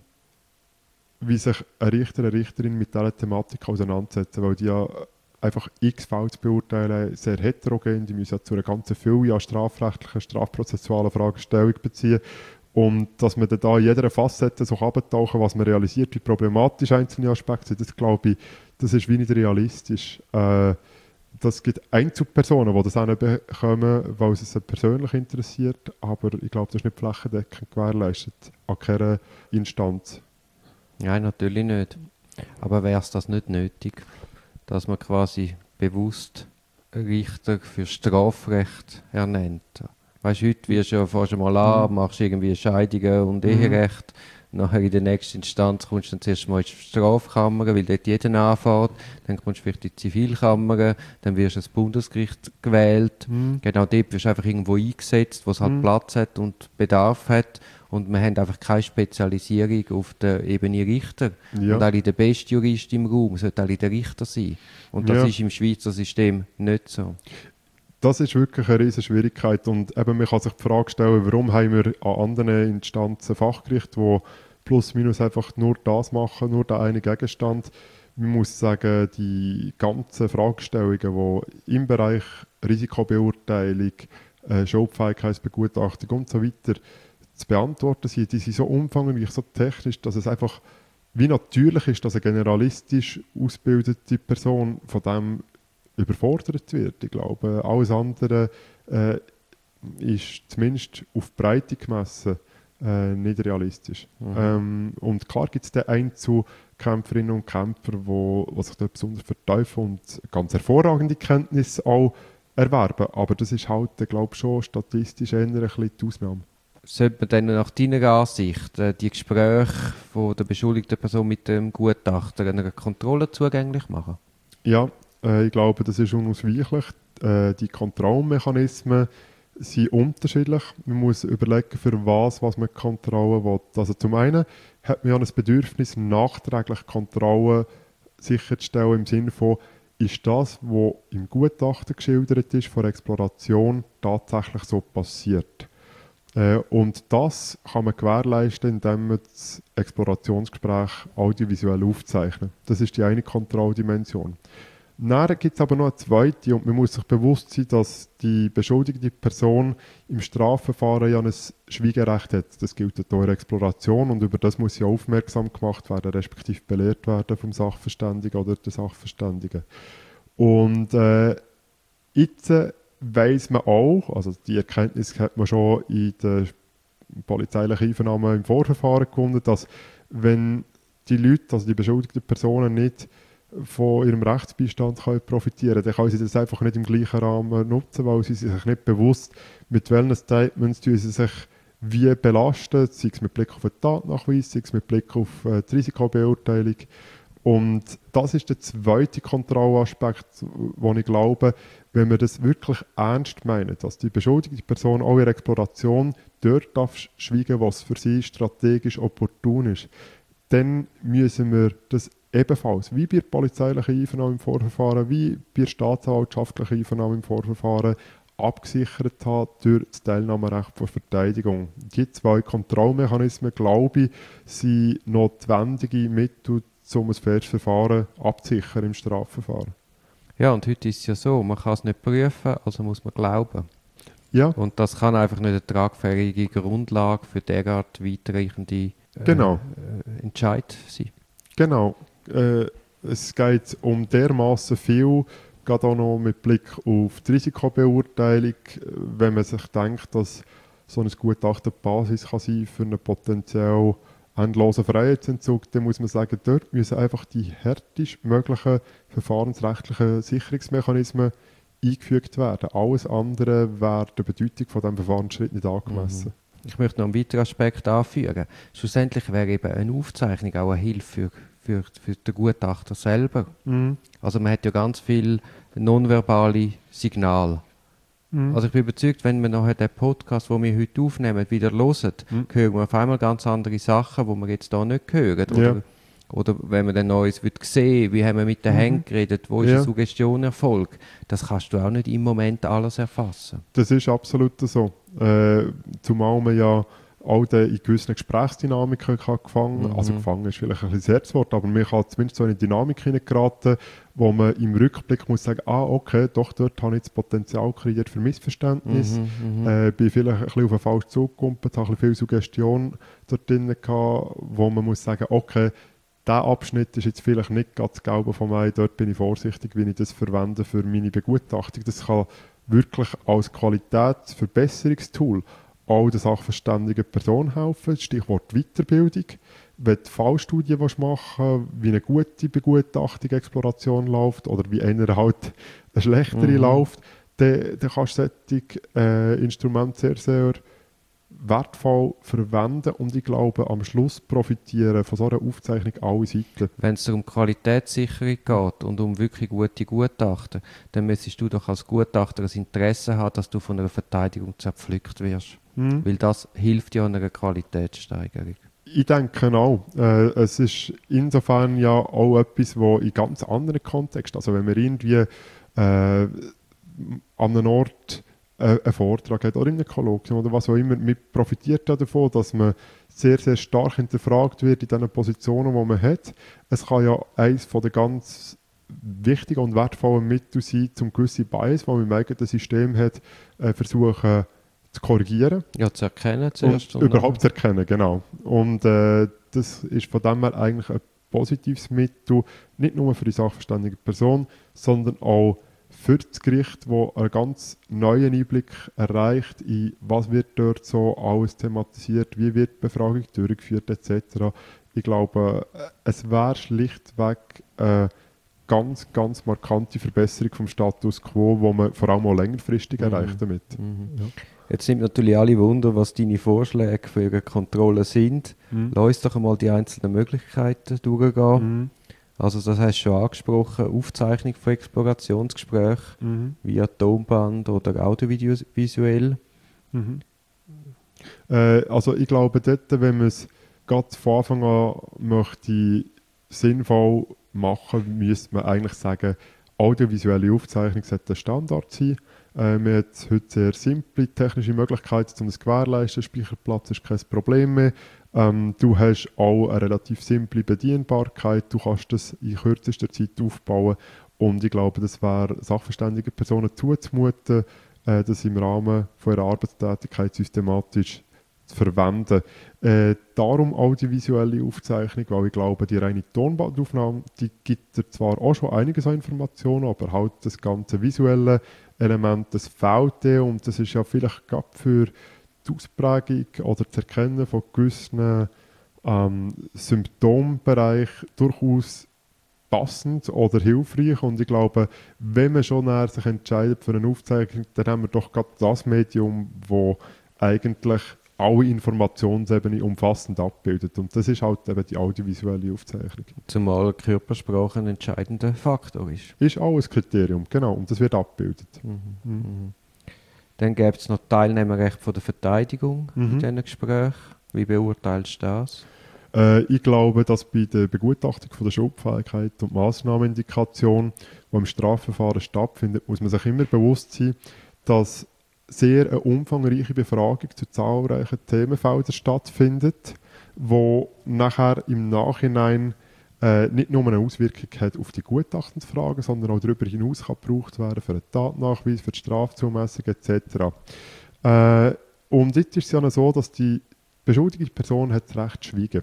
wie sich ein Richter, eine Richterin mit dieser Thematik auseinandersetzen, weil die ja einfach x Fälle zu beurteilen, sehr heterogen, die müssen ja zu einer ganzen Fülle an strafrechtlichen, strafprozessualen Fragen Stellung beziehen. Und dass man dann da in jeder Facette so abtauchen, was man realisiert, wie problematisch einzelne Aspekte sind, das glaube ich, das ist wie nicht realistisch. Äh, das gibt Einzelpersonen, die das auch nicht bekommen, weil es sie persönlich interessiert, aber ich glaube, das ist nicht flächendeckend gewährleistet, an keiner Instanz. Nein, natürlich nicht. Aber wäre es das nicht nötig, dass man quasi bewusst Richter für Strafrecht ernennt? Weißt du, heute wirst du ja fast mal an, machst irgendwie Scheidungen und Eherecht. Nachher in der nächsten Instanz kommst du dann zuerst mal in die Strafkammer, weil dort jeder anfährt. Dann kommst du vielleicht in die Zivilkammer, dann wirst du ins Bundesgericht gewählt. Mhm. Genau dort wirst du einfach irgendwo eingesetzt, wo es halt mhm. Platz hat und Bedarf hat. Und wir haben einfach keine Spezialisierung auf der Ebene Richter. Ja. Und alle der beste Jurist im Raum sollte alle der Richter sein. Und das ja. ist im Schweizer System nicht so. Das ist wirklich eine riesige Schwierigkeit und eben man kann sich die Frage stellen, warum haben wir an anderen Instanzen Fachgerichte, die plus minus einfach nur das machen, nur den einen Gegenstand. Man muss sagen, die ganzen Fragestellungen, die im Bereich Risikobeurteilung, äh, Schuldfähigkeitsbegutachtung und so weiter zu beantworten sind, die sind so umfangreich, so technisch, dass es einfach wie natürlich ist, dass eine generalistisch ausgebildete Person von dem überfordert wird. Ich glaube, alles andere äh, ist zumindest auf Breite gemessen äh, nicht realistisch. Mhm. Ähm, und klar gibt es da Einzelkämpferinnen und Kämpfer, die sich da besonders verteufeln und ganz hervorragende Kenntnisse auch erwerben. Aber das ist halt, glaube ich, schon statistisch eher ein bisschen die Ausnahme. Sollte man dann nach deiner Ansicht äh, die Gespräche von der beschuldigten Person mit dem Gutachter einer Kontrolle zugänglich machen? Ja, ich glaube, das ist unausweichlich. Die Kontrollmechanismen sind unterschiedlich. Man muss überlegen, für was, was man Kontrollen will. Also zum einen hat man ja ein Bedürfnis, nachträglich Kontrollen sicherzustellen, im Sinne von, ist das, was im Gutachten geschildert ist, von der Exploration, tatsächlich so passiert. Und das kann man gewährleisten, indem man das Explorationsgespräch audiovisuell aufzeichnet. Das ist die eine Kontrolldimension. Dann gibt es aber noch eine zweite und man muss sich bewusst sein, dass die beschuldigte Person im Strafverfahren ja ein Schweigerecht hat. Das gilt auch in der Exploration und über das muss sie aufmerksam gemacht werden, respektive belehrt werden vom Sachverständigen oder der Sachverständigen. Und äh, jetzt weiss man auch, also die Erkenntnis hat man schon in der polizeilichen Einvernahme im Vorverfahren gewonnen, dass wenn die Leute, also die beschuldigten Personen nicht von ihrem Rechtsbeistand können profitieren, dann können sie das einfach nicht im gleichen Rahmen nutzen, weil sie sich nicht bewusst, mit welchen Statements sie sich wie belasten, sei es mit Blick auf den Tatnachweis, sei es mit Blick auf die Risikobeurteilung. Und das ist der zweite Kontrollaspekt, wo ich glaube, wenn wir das wirklich ernst meinen, dass die beschuldigte Person auch in der Exploration dort darf schweigen, was für sie strategisch opportun ist, dann müssen wir das ebenfalls, wie bei der polizeilichen Einvernahme im Vorverfahren, wie bei der staatsanwaltschaftlichen Einvernahme im Vorverfahren, abgesichert haben durch das Teilnahmerecht der Verteidigung. Die zwei Kontrollmechanismen, glaube ich, sind notwendige Mittel, um ein faires Verfahren abzusichern im Strafverfahren. Ja, und heute ist es ja so, man kann es nicht prüfen, also muss man glauben. Ja. Und das kann einfach nicht eine tragfähige Grundlage für derart weitreichende äh, genau. äh, Entscheid sein. Genau. Äh, es geht um dermaßen viel, gerade auch noch mit Blick auf die Risikobeurteilung, wenn man sich denkt, dass so ein Gutachten die Basis kann sein für eine potenziell endlosen Freiheitsentzug, dann muss man sagen, dort müssen einfach die härtest möglichen verfahrensrechtlichen Sicherungsmechanismen eingefügt werden. Alles andere wäre der Bedeutung von diesem Verfahrensschritt nicht angemessen. Mhm. Ich möchte noch einen weiteren Aspekt anfügen. Schlussendlich wäre eben eine Aufzeichnung auch eine Hilfe für, für, für den Gutachter selber. Mhm. Also man hat ja ganz viele nonverbale Signale. Mhm. Also ich bin überzeugt, wenn wir nachher den Podcast, den wir heute aufnehmen, wieder hören, Mhm. hören wir auf einmal ganz andere Sachen, die wir jetzt hier nicht hören. Oder, Ja. oder wenn man dann Neues wird sehen, wie haben wir mit den Mhm. Händen geredet, wo ist Ja. eine Suggestion Erfolg, das kannst du auch nicht im Moment alles erfassen. Das ist absolut so. Äh, zumal man ja auch in gewissen Gesprächsdynamiken kann gefangen, Mhm. also gefangen ist vielleicht ein bisschen das Wort, aber man kann zumindest so in eine Dynamik hineingeraten, wo man im Rückblick muss sagen, ah okay, doch dort habe ich das Potenzial kreiert für Missverständnis, Mhm, mhm. äh, bin vielleicht ein bisschen auf den falschen Zug gekommen, habe ein bisschen viel Suggestion dort drin gehabt, wo man muss sagen, okay, dieser Abschnitt ist jetzt vielleicht nicht ganz das Gelbe von mir, dort bin ich vorsichtig, wie ich das verwende für meine Begutachtung. Das kann wirklich als Qualitätsverbesserungstool auch der sachverständigen Person helfen. Stichwort Weiterbildung. Wenn du Fallstudien machen willst, wie eine gute Begutachtung, Exploration läuft oder wie einer halt eine schlechtere Mhm. läuft, dann, dann kannst du solche äh, Instrumente sehr, sehr wertvoll verwenden und ich glaube, am Schluss profitieren von so einer Aufzeichnung alle Seiten. Wenn es um Qualitätssicherung geht und um wirklich gute Gutachten, dann müsstest du doch als Gutachter ein Interesse haben, dass du von einer Verteidigung zerpflückt wirst. Hm. Weil das hilft ja einer Qualitätssteigerung. Ich denke auch. Äh, es ist insofern ja auch etwas, wo in ganz anderen Kontexten, also wenn man irgendwie äh, an einem Ort äh, einen Vortrag hat oder in einem Kolloquium oder was auch immer, man profitiert ja davon, dass man sehr, sehr stark hinterfragt wird in den Positionen, die man hat. Es kann ja eines von der ganz wichtigen und wertvollen Mittel sein, um gewisse Bias, die man im eigenen System hat, äh, versuchen zu korrigieren. Ja, zu erkennen zuerst. Und überhaupt zu erkennen, genau. Und äh, das ist von dem her eigentlich ein positives Mittel, nicht nur für die sachverständige Person, sondern auch für das Gericht, das einen ganz neuen Einblick erreicht, in was wird dort so alles thematisiert, wie wird die Befragung durchgeführt et cetera. Ich glaube, es wäre schlichtweg eine ganz, ganz markante Verbesserung vom Status quo, wo man vor allem auch längerfristig Mhm. erreicht damit. Mhm. Ja. Jetzt sind natürlich alle Wunder, was deine Vorschläge für eine Kontrolle sind. Mhm. Lass uns doch einmal die einzelnen Möglichkeiten durchgehen. Mhm. Also das hast du schon angesprochen, Aufzeichnung von Explorationsgesprächen Mhm. via Tonband oder audiovisuell. Mhm. Äh, also ich glaube dort, wenn man es gerade von Anfang an möchte sinnvoll machen, müsste man eigentlich sagen, audiovisuelle Aufzeichnung sollte der Standard sein. Äh, wir haben heute sehr simple technische Möglichkeiten, um das zu gewährleisten. Speicherplatz ist kein Problem mehr. Ähm, du hast auch eine relativ simple Bedienbarkeit. Du kannst das in kürzester Zeit aufbauen. Und ich glaube, das wäre sachverständigen Personen zuzumuten, äh, das im Rahmen von ihrer Arbeitstätigkeit systematisch zu verwenden. Äh, darum audiovisuelle Aufzeichnung, weil ich glaube, die reine Tonbandaufnahme, die gibt dir zwar auch schon einiges an Informationen, aber halt das ganze visuelle Element, das fehlt dir und das ist ja vielleicht gerade für die Ausprägung oder das Erkennen von gewissen ähm, Symptombereichen durchaus passend oder hilfreich und ich glaube, wenn man schon näher sich entscheidet für eine Aufzeichnung, dann haben wir doch gerade das Medium, wo eigentlich alle Informationsebenen umfassend abbildet und das ist halt eben die audiovisuelle Aufzeichnung. Zumal Körpersprache ein entscheidender Faktor ist. Ist auch ein Kriterium, genau, und das wird abgebildet. Mhm. Mhm. Mhm. Dann gäbe es noch Teilnehmerrecht von der Verteidigung Mhm. in diesen Gesprächen. Wie beurteilst du das? Äh, ich glaube, dass bei der Begutachtung von der Schuldfähigkeit und Massnahmenindikation, die im Strafverfahren stattfindet, muss man sich immer bewusst sein, dass sehr eine umfangreiche Befragung zu zahlreichen Themenfeldern stattfindet, wo nachher im Nachhinein äh, nicht nur eine Auswirkung hat auf die Gutachtensfragen, sondern auch darüber hinaus kann gebraucht werden für den Tatnachweis, für die Strafzumessung et cetera. Äh, und jetzt ist es ja so, dass die beschuldigte Person hat das Recht zu schweigen.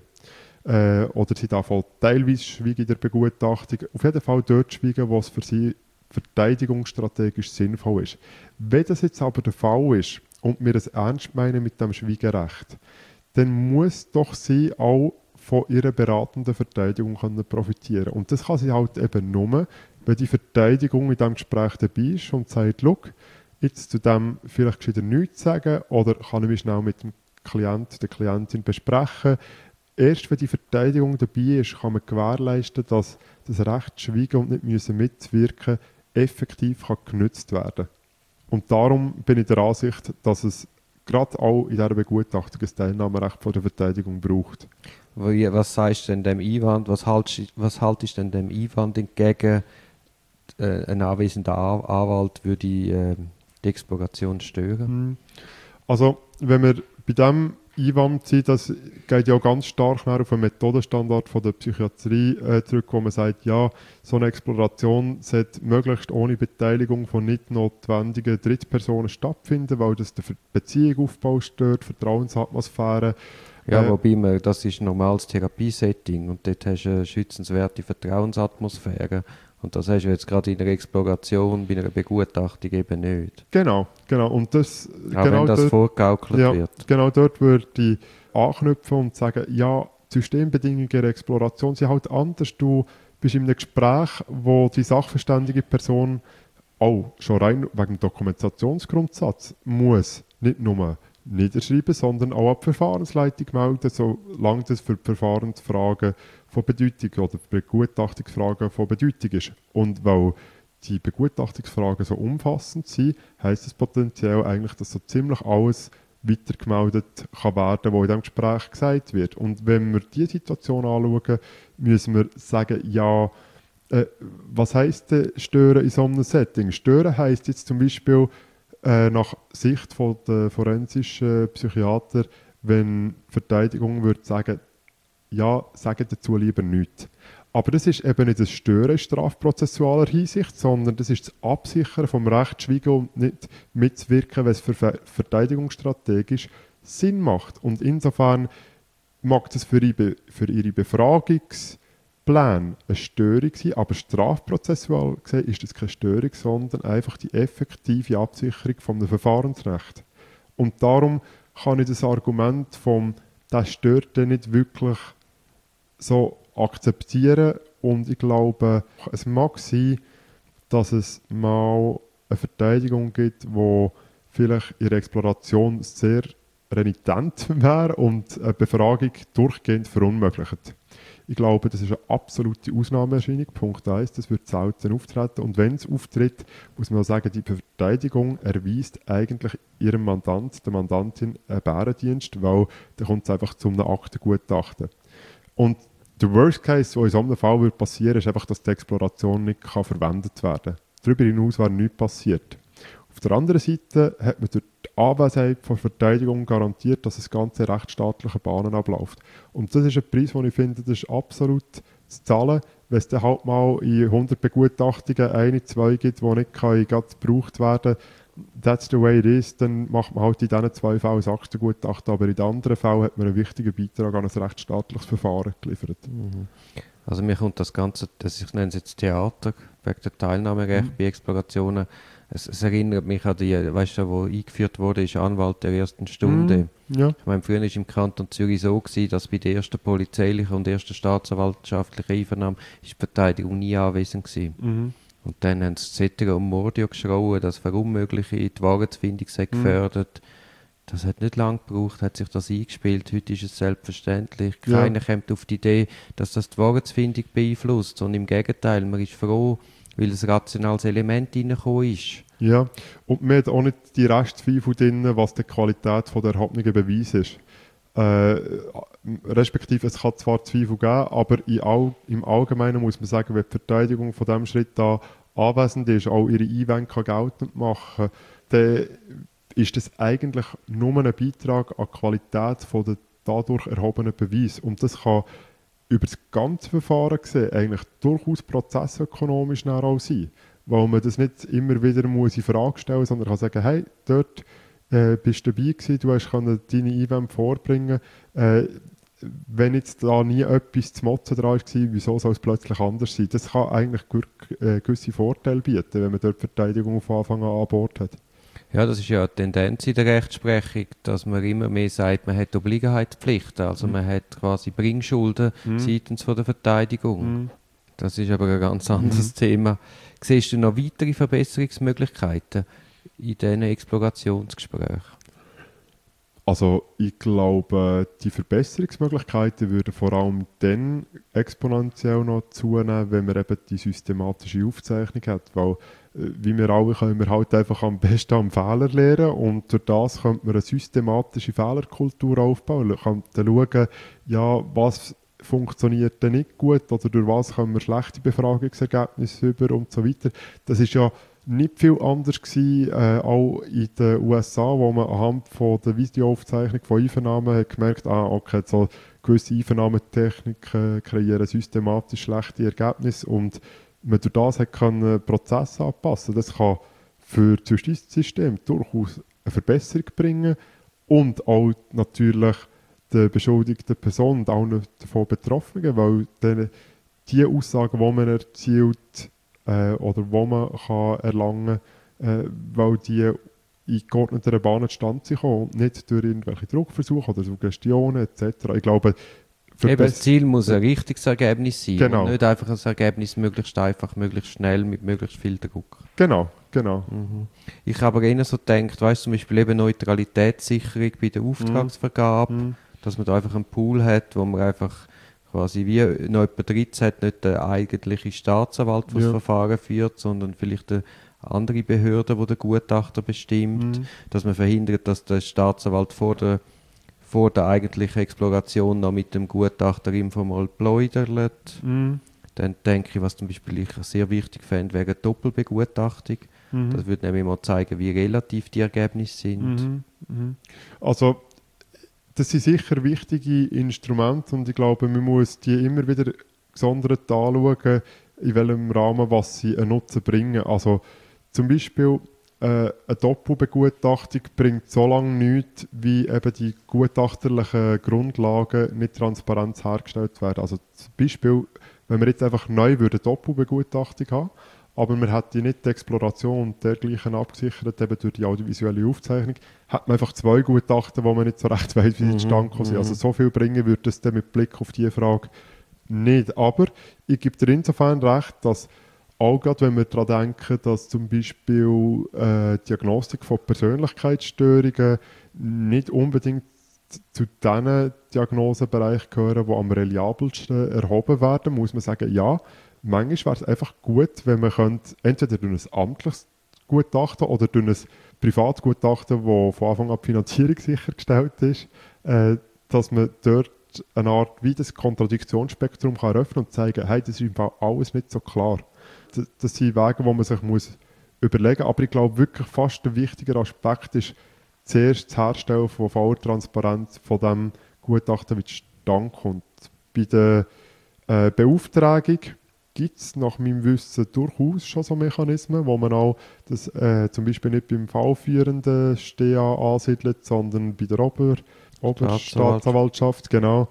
Äh, oder sie darf auch teilweise schweigen in der Begutachtung. Auf jeden Fall dort schweigen, wo es für sie verteidigungsstrategisch sinnvoll ist. Wenn das jetzt aber der Fall ist und wir es ernst meinen mit dem Schweigerecht, dann muss doch sie auch von ihrer beratenden Verteidigung können profitieren. Und das kann sie halt eben nur, wenn die Verteidigung in diesem Gespräch dabei ist und sagt, schau, jetzt zu dem vielleicht gescheiter nichts sagen oder kann ich mich schnell mit dem Klient, der Klientin besprechen. Erst wenn die Verteidigung dabei ist, kann man gewährleisten, dass das Recht schweigen und nicht müssen mitwirken effektiv kann genutzt werden. Und darum bin ich der Ansicht, dass es gerade auch in dieser Begutachtung ein Teilnahmerecht von der Verteidigung braucht. Wie, was sagst du denn dem Einwand, was haltest, was haltest du denn dem Einwand entgegen, äh, ein anwesender An- Anwalt würde äh, die Exploration stören? Also, wenn wir bei diesem Einwand sind, das geht ja ganz stark auf den Methodenstandard von der Psychiatrie äh, zurück, wo man sagt, ja, so eine Exploration sollte möglichst ohne Beteiligung von nicht notwendigen Drittpersonen stattfinden, weil das den Beziehungsaufbau stört, Vertrauensatmosphäre. Ja, äh, wobei man, das ist ein normales Therapiesetting und dort hast du eine schützenswerte Vertrauensatmosphäre. Und das hast du jetzt gerade in einer Exploration, bei einer Begutachtung eben nicht. Genau, genau. Und das, Auch genau wenn das dort, vorgegaukelt ja, wird. genau dort würde ich anknüpfen und sagen, ja, die Systembedingungen der Exploration sind halt anders. Du bist in einem Gespräch, wo die sachverständige Person auch schon rein wegen dem Dokumentationsgrundsatz muss nicht nur niederschreiben, sondern auch an die Verfahrensleitung melden, solange das für die Verfahrensfragen von Bedeutung oder Begutachtungsfragen von Bedeutung ist. Und weil die Begutachtungsfragen so umfassend sind, heisst es potenziell eigentlich, dass so ziemlich alles weitergemeldet kann werden, was in diesem Gespräch gesagt wird. Und wenn wir diese Situation anschauen, müssen wir sagen, ja, äh, was heisst denn stören in so einem Setting? Stören heisst jetzt zum Beispiel äh, nach Sicht von der forensischen Psychiater, wenn die Verteidigung würde sagen, ja, sagen dazu lieber nichts. Aber das ist eben nicht das Stören in strafprozessualer Hinsicht, sondern das ist das Absichern vom Recht schweigen und nicht mitzuwirken, wenn es für Ver- verteidigungsstrategisch Sinn macht. Und insofern mag das für ihre, für ihre Befragungspläne eine Störung sein, aber strafprozessual gesehen ist das keine Störung, sondern einfach die effektive Absicherung vom Verfahrensrecht. Und darum kann ich das Argument vom «das stört» nicht wirklich so akzeptieren, und ich glaube, es mag sein, dass es mal eine Verteidigung gibt, die vielleicht ihre Exploration sehr renitent wäre und eine Befragung durchgehend verunmöglicht. Ich glaube, das ist eine absolute Ausnahmeerscheinung, Punkt eins, das wird selten auftreten, und wenn es auftritt, muss man auch sagen, die Verteidigung erweist eigentlich ihrem Mandant, der Mandantin, einen Bärendienst, weil da kommt es einfach zu einem Aktengutachten. Und der Worst Case, der in so einem Fall wird passieren, ist einfach, dass die Exploration nicht kann verwendet werden kann. Darüber hinaus wäre nichts passiert. Auf der anderen Seite hat man durch die Anwesenheit von Verteidigung garantiert, dass das Ganze rechtsstaatliche Bahnen abläuft. Und das ist ein Preis, den ich finde, das ist absolut zu zahlen, wenn es dann halt mal in hundert Begutachtungen eine, zwei gibt, die nicht kann, gebraucht werden kann. That's the way it is, dann macht man halt in diesen zwei Fällen das Aktengutachten, aber in den anderen Fällen hat man einen wichtigen Beitrag an ein rechtsstaatliches Verfahren geliefert. Mhm. Also mir kommt das Ganze, das, ich nenne es jetzt Theater, wegen der Teilnahmerecht mhm. bei Explorationen. Es, es erinnert mich an die, weißt du, wo eingeführt wurde, ist Anwalt der ersten Stunde. Mhm. Ja. Ich meine, früher war es im Kanton Zürich so gewesen, dass bei der ersten polizeilichen und ersten staatsanwaltschaftlichen Einvernahme ist die Verteidigung nie anwesend gewesen. Mhm. Und dann haben sie Cetera und Mordio geschrauen, das Verunmögliche, die Wahrheitsfindung sei gefördert. Mhm. Das hat nicht lange gebraucht, hat sich das eingespielt. Heute ist es selbstverständlich. Keiner ja. kommt auf die Idee, dass das die Wahrheitsfindung beeinflusst, sondern im Gegenteil, man ist froh, weil ein rationales Element reingekommen ist. Ja, und man hat auch nicht die Restzweifel drin, was die Qualität der erhabenen Beweise ist. Äh, respektive, es kann zwar Zweifel geben, aber in all, im Allgemeinen muss man sagen, wenn die Verteidigung von diesem Schritt da anwesend ist, auch ihre Einwände kann geltend machen, dann ist das eigentlich nur ein Beitrag an die Qualität von der dadurch erhobenen Beweise. Und das kann über das ganze Verfahren gesehen eigentlich durchaus prozessökonomisch auch sein, weil man das nicht immer wieder muss in Frage stellen muss, sondern kann sagen, hey, dort äh, bist du dabei gewesen, du hast deine Einwände vorbringen. Äh, wenn jetzt da nie etwas zu motzen dran war, wieso soll es plötzlich anders sein? Das kann eigentlich gu- äh, gewisse Vorteile bieten, wenn man dort die Verteidigung von Anfang an an Bord hat. Ja, das ist ja eine Tendenz in der Rechtsprechung, dass man immer mehr sagt, man hat Obliegenheitspflichten, also Mhm. man hat quasi Bringschulden Mhm. seitens von der Verteidigung. Mhm. Das ist aber ein ganz anderes Mhm. Thema. Siehst du noch weitere Verbesserungsmöglichkeiten in diesen Explorationsgesprächen? Also ich glaube, die Verbesserungsmöglichkeiten würden vor allem dann exponentiell noch zunehmen, wenn man eben die systematische Aufzeichnung hat, weil äh, wie wir alle können wir halt einfach am besten am Fehler lernen und durch das könnte man eine systematische Fehlerkultur aufbauen. Man könnte schauen, ja, was funktioniert denn nicht gut oder durch was können wir schlechte Befragungsergebnisse über und so weiter. Das ist ja nicht viel anders gewesen, äh, auch in den U S A, wo man anhand von der Videoaufzeichnung von Einvernahmen hat gemerkt, ah, okay, so gewisse Einvernahmetechniken kreieren systematisch schlechte Ergebnisse und man durch das hat können Prozesse anpassen. Das kann für das Justizsystem durchaus eine Verbesserung bringen und auch natürlich der beschuldigten Person und allen davon Betroffenen, weil dann die Aussagen, die man erzielt, äh, oder wo man kann erlangen kann, äh, weil die in geordneten Bahnen zustande sind gekommen und nicht durch irgendwelche Druckversuche oder Suggestionen et cetera. Ich glaube, Eben, das Ziel muss ein richtiges Ergebnis sein genau. und nicht einfach ein Ergebnis möglichst einfach, möglichst schnell, mit möglichst viel Druck. Genau, genau. Mhm. Ich habe aber eher so gedacht, weißt du, zum Beispiel eben Neutralitätssicherung bei der Auftragsvergabe, Mhm. dass man da einfach einen Pool hat, wo man einfach quasi wie noch jemand drittes hat, nicht der eigentliche Staatsanwalt, der Ja. das Verfahren führt, sondern vielleicht eine andere Behörde, die der Gutachter bestimmt, Mhm. dass man verhindert, dass der Staatsanwalt vor der, vor der eigentlichen Exploration noch mit dem Gutachter informell pläudert. Mhm. Dann denke ich, was zum Beispiel ich sehr wichtig fände, wäre eine Doppelbegutachtung. Mhm. Das würde nämlich mal zeigen, wie relativ die Ergebnisse sind. Mhm. Mhm. Also, das sind sicher wichtige Instrumente und ich glaube, man muss die immer wieder gesondert anschauen, in welchem Rahmen was sie einen Nutzen bringen. Also zum Beispiel äh, eine Doppelbegutachtung bringt so lange nichts, wie eben die gutachterlichen Grundlagen nicht transparent hergestellt werden. Also zum Beispiel, wenn wir jetzt einfach neu eine Doppelbegutachtung haben, aber man hat die nicht die Exploration und dergleichen abgesichert, eben durch die audiovisuelle Aufzeichnung, hat man einfach zwei Gutachten, wo man nicht so recht weiss, wie sie Mhm, zustande gekommen sind. mhm. Also so viel bringen würde es dann mit Blick auf diese Frage nicht. Aber ich gebe dir insofern recht, dass auch gerade, wenn wir daran denken, dass zum Beispiel äh, Diagnostik von Persönlichkeitsstörungen nicht unbedingt zu diesen Diagnosebereichen gehören, die am reliabelsten erhoben werden, muss man sagen, ja, manchmal wäre es einfach gut, wenn man könnte, entweder durch ein amtliches Gutachten oder durch ein Privatgutachten, wo von Anfang an die Finanzierung sichergestellt ist, äh, dass man dort eine Art wie das Kontradiktionsspektrum kann eröffnen und zeigen, hey, das ist im Fall alles nicht so klar. Das, das sind Wege, wo man sich muss überlegen muss. Aber ich glaube, wirklich fast der wichtigere Aspekt ist, zuerst das Herstellen von voller Transparenz von dem Gutachten, wie zustande kommt. Bei der äh, Beauftragung gibt es nach meinem Wissen durchaus schon so Mechanismen, wo man auch das äh, zum Beispiel nicht beim fallführenden S T A ansiedelt, sondern bei der Ober Oberstaatsanwaltschaft, genau.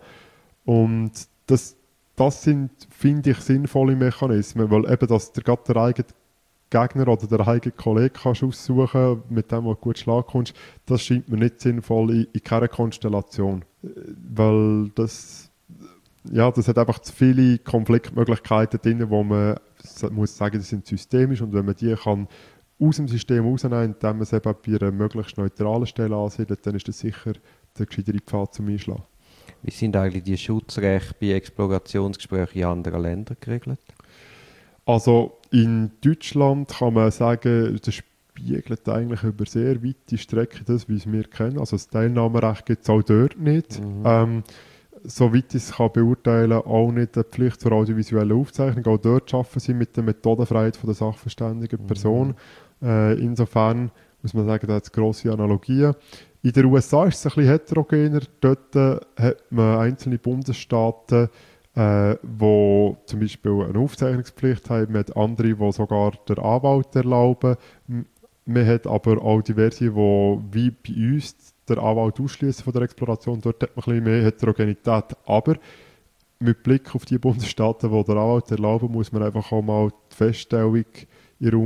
Und das, das sind, finde ich, sinnvolle Mechanismen, weil eben, dass der gerade der eigene Gegner oder der eigene Kollege kannst aussuchen, mit dem du gut Schlag kommst, das scheint mir nicht sinnvoll in, in keiner Konstellation. Weil das, ja, das hat einfach zu viele Konfliktmöglichkeiten drin, wo man muss sagen, die sind systemisch und wenn man die kann aus dem System rausnehmen, indem man es eben bei einer möglichst neutralen Stelle ansiedelt, dann ist das sicher der gescheitere Pfad zum Einschlagen. Wie sind eigentlich die Schutzrechte bei Explorationsgesprächen in anderen Ländern geregelt? Also in Deutschland kann man sagen, das spiegelt eigentlich über sehr weite Strecke das, wie es wir kennen. Also das Teilnahmerecht gibt es auch dort nicht. Mhm. Ähm, soweit ich es kann beurteilen, auch nicht eine Pflicht zur audiovisuellen Aufzeichnung. Auch dort arbeiten sie mit der Methodenfreiheit von der sachverständigen Person. Mhm. Äh, insofern muss man sagen, da hat es grosse Analogien. In den U S A ist es ein bisschen heterogener. Dort äh, hat man einzelne Bundesstaaten, äh, wo zum Beispiel eine Aufzeichnungspflicht haben. Man hat andere, die sogar der Anwalt erlauben. Man hat aber auch diverse, die wie bei uns der Anwalt ausschließen von der Exploration. Dort hat man ein bisschen mehr Heterogenität. Aber mit Blick auf die Bundesstaaten, die der Anwalt erlauben, muss man einfach auch mal die Feststellung in den Raum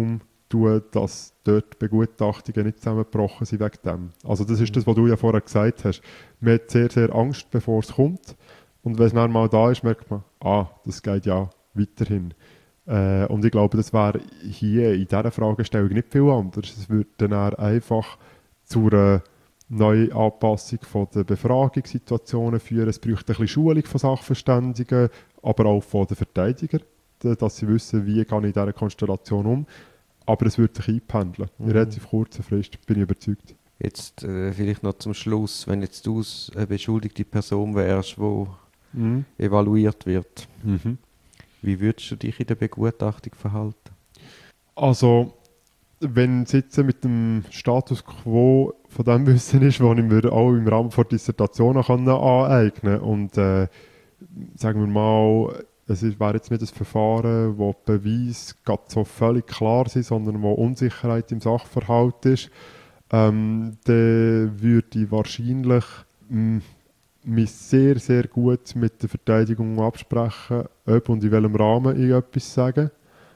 tun, dass dort Begutachtungen nicht zusammengebrochen sind wegen dem. Also das ist das, was du ja vorher gesagt hast. Man hat sehr, sehr Angst, bevor es kommt. Und wenn es dann mal da ist, merkt man, ah, das geht ja weiterhin. Äh, und ich glaube, das wäre hier in dieser Fragestellung nicht viel anders. Es würde dann einfach zu einer neuen Anpassung von der Befragungssituationen führen. Es bräuchte ein bisschen Schulung von Sachverständigen, aber auch von den Verteidigern, dass sie wissen, wie gehe ich in dieser Konstellation um. Aber es würde sich einpendeln. In relativ kurzer Frist, bin ich überzeugt. Jetzt äh, vielleicht noch zum Schluss, wenn jetzt du eine beschuldigte Person wärst, die mhm. evaluiert wird, mhm. wie würdest du dich in der Begutachtung verhalten? Also, wenn es jetzt mit dem Status quo von dem Wissen ist, das ich mir auch im Rahmen der Dissertation aneignen kann, und äh, sagen wir mal, es wäre jetzt nicht ein Verfahren, wo die Beweise gerade so völlig klar sind, sondern wo Unsicherheit im Sachverhalt ist, ähm, dann würde ich wahrscheinlich mh, mich sehr, sehr gut mit der Verteidigung absprechen, ob und in welchem Rahmen ich etwas sage.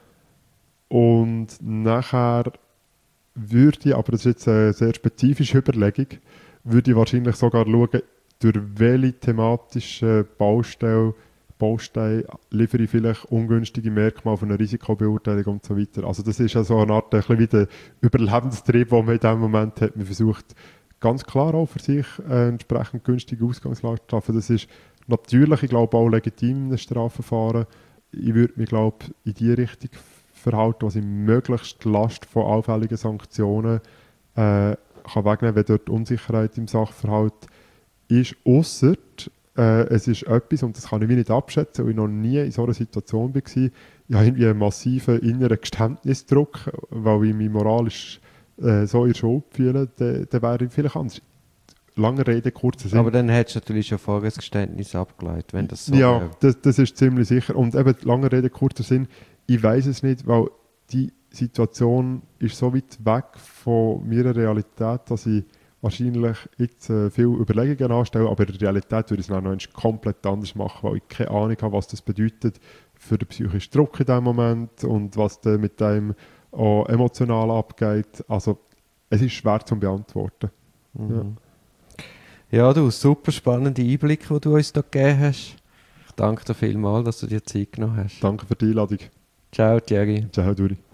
Und nachher würde ich, aber das ist jetzt eine sehr spezifische Überlegung, würde ich wahrscheinlich sogar schauen, durch welche thematische Baustelle, Bausteine liefere ich vielleicht ungünstige Merkmale von einer Risikobeurteilung und so weiter. Also das ist ja so eine Art, ein bisschen wie der Überlebenstrieb, den man in diesem Moment hat. Man versucht ganz klar auch für sich eine entsprechend günstige Ausgangslage zu schaffen. Das ist natürlich, ich glaube, auch legitim in einem Strafverfahren. Ich würde mich, glaube in die Richtung verhalten, was ich möglichst die Last von allfälligen Sanktionen äh, kann wegnehmen, wenn dort Unsicherheit im Sachverhalt ist, ausser äh, es ist etwas, und das kann ich mir nicht abschätzen, weil ich noch nie in so einer Situation war. Ich habe irgendwie einen massiven inneren Geständnisdruck, weil ich mich moralisch äh, so in der Schuld fühle, dann, dann wäre ich vielleicht anders. Lange Rede, kurzer Sinn. Aber dann hättest du natürlich schon vorher das Geständnis abgeleitet, wenn das so Ja, wäre. das, das ist ziemlich sicher. Und eben, lange Rede, kurzer Sinn, ich weiß es nicht, weil die Situation ist so weit weg von meiner Realität, dass ich wahrscheinlich jetzt äh, viele Überlegungen anstelle, aber in der Realität würde ich es dann noch komplett anders machen, weil ich keine Ahnung habe, was das bedeutet für den psychischen Druck in diesem Moment und was dann mit dem auch emotional abgeht. Also es ist schwer zu beantworten. Mhm. Ja. ja, du, super spannende Einblicke, die du uns da gegeben hast. Ich danke dir vielmals, dass du dir Zeit genommen hast. Danke für die Einladung. Ciao, Thierry. Ciao, Duri.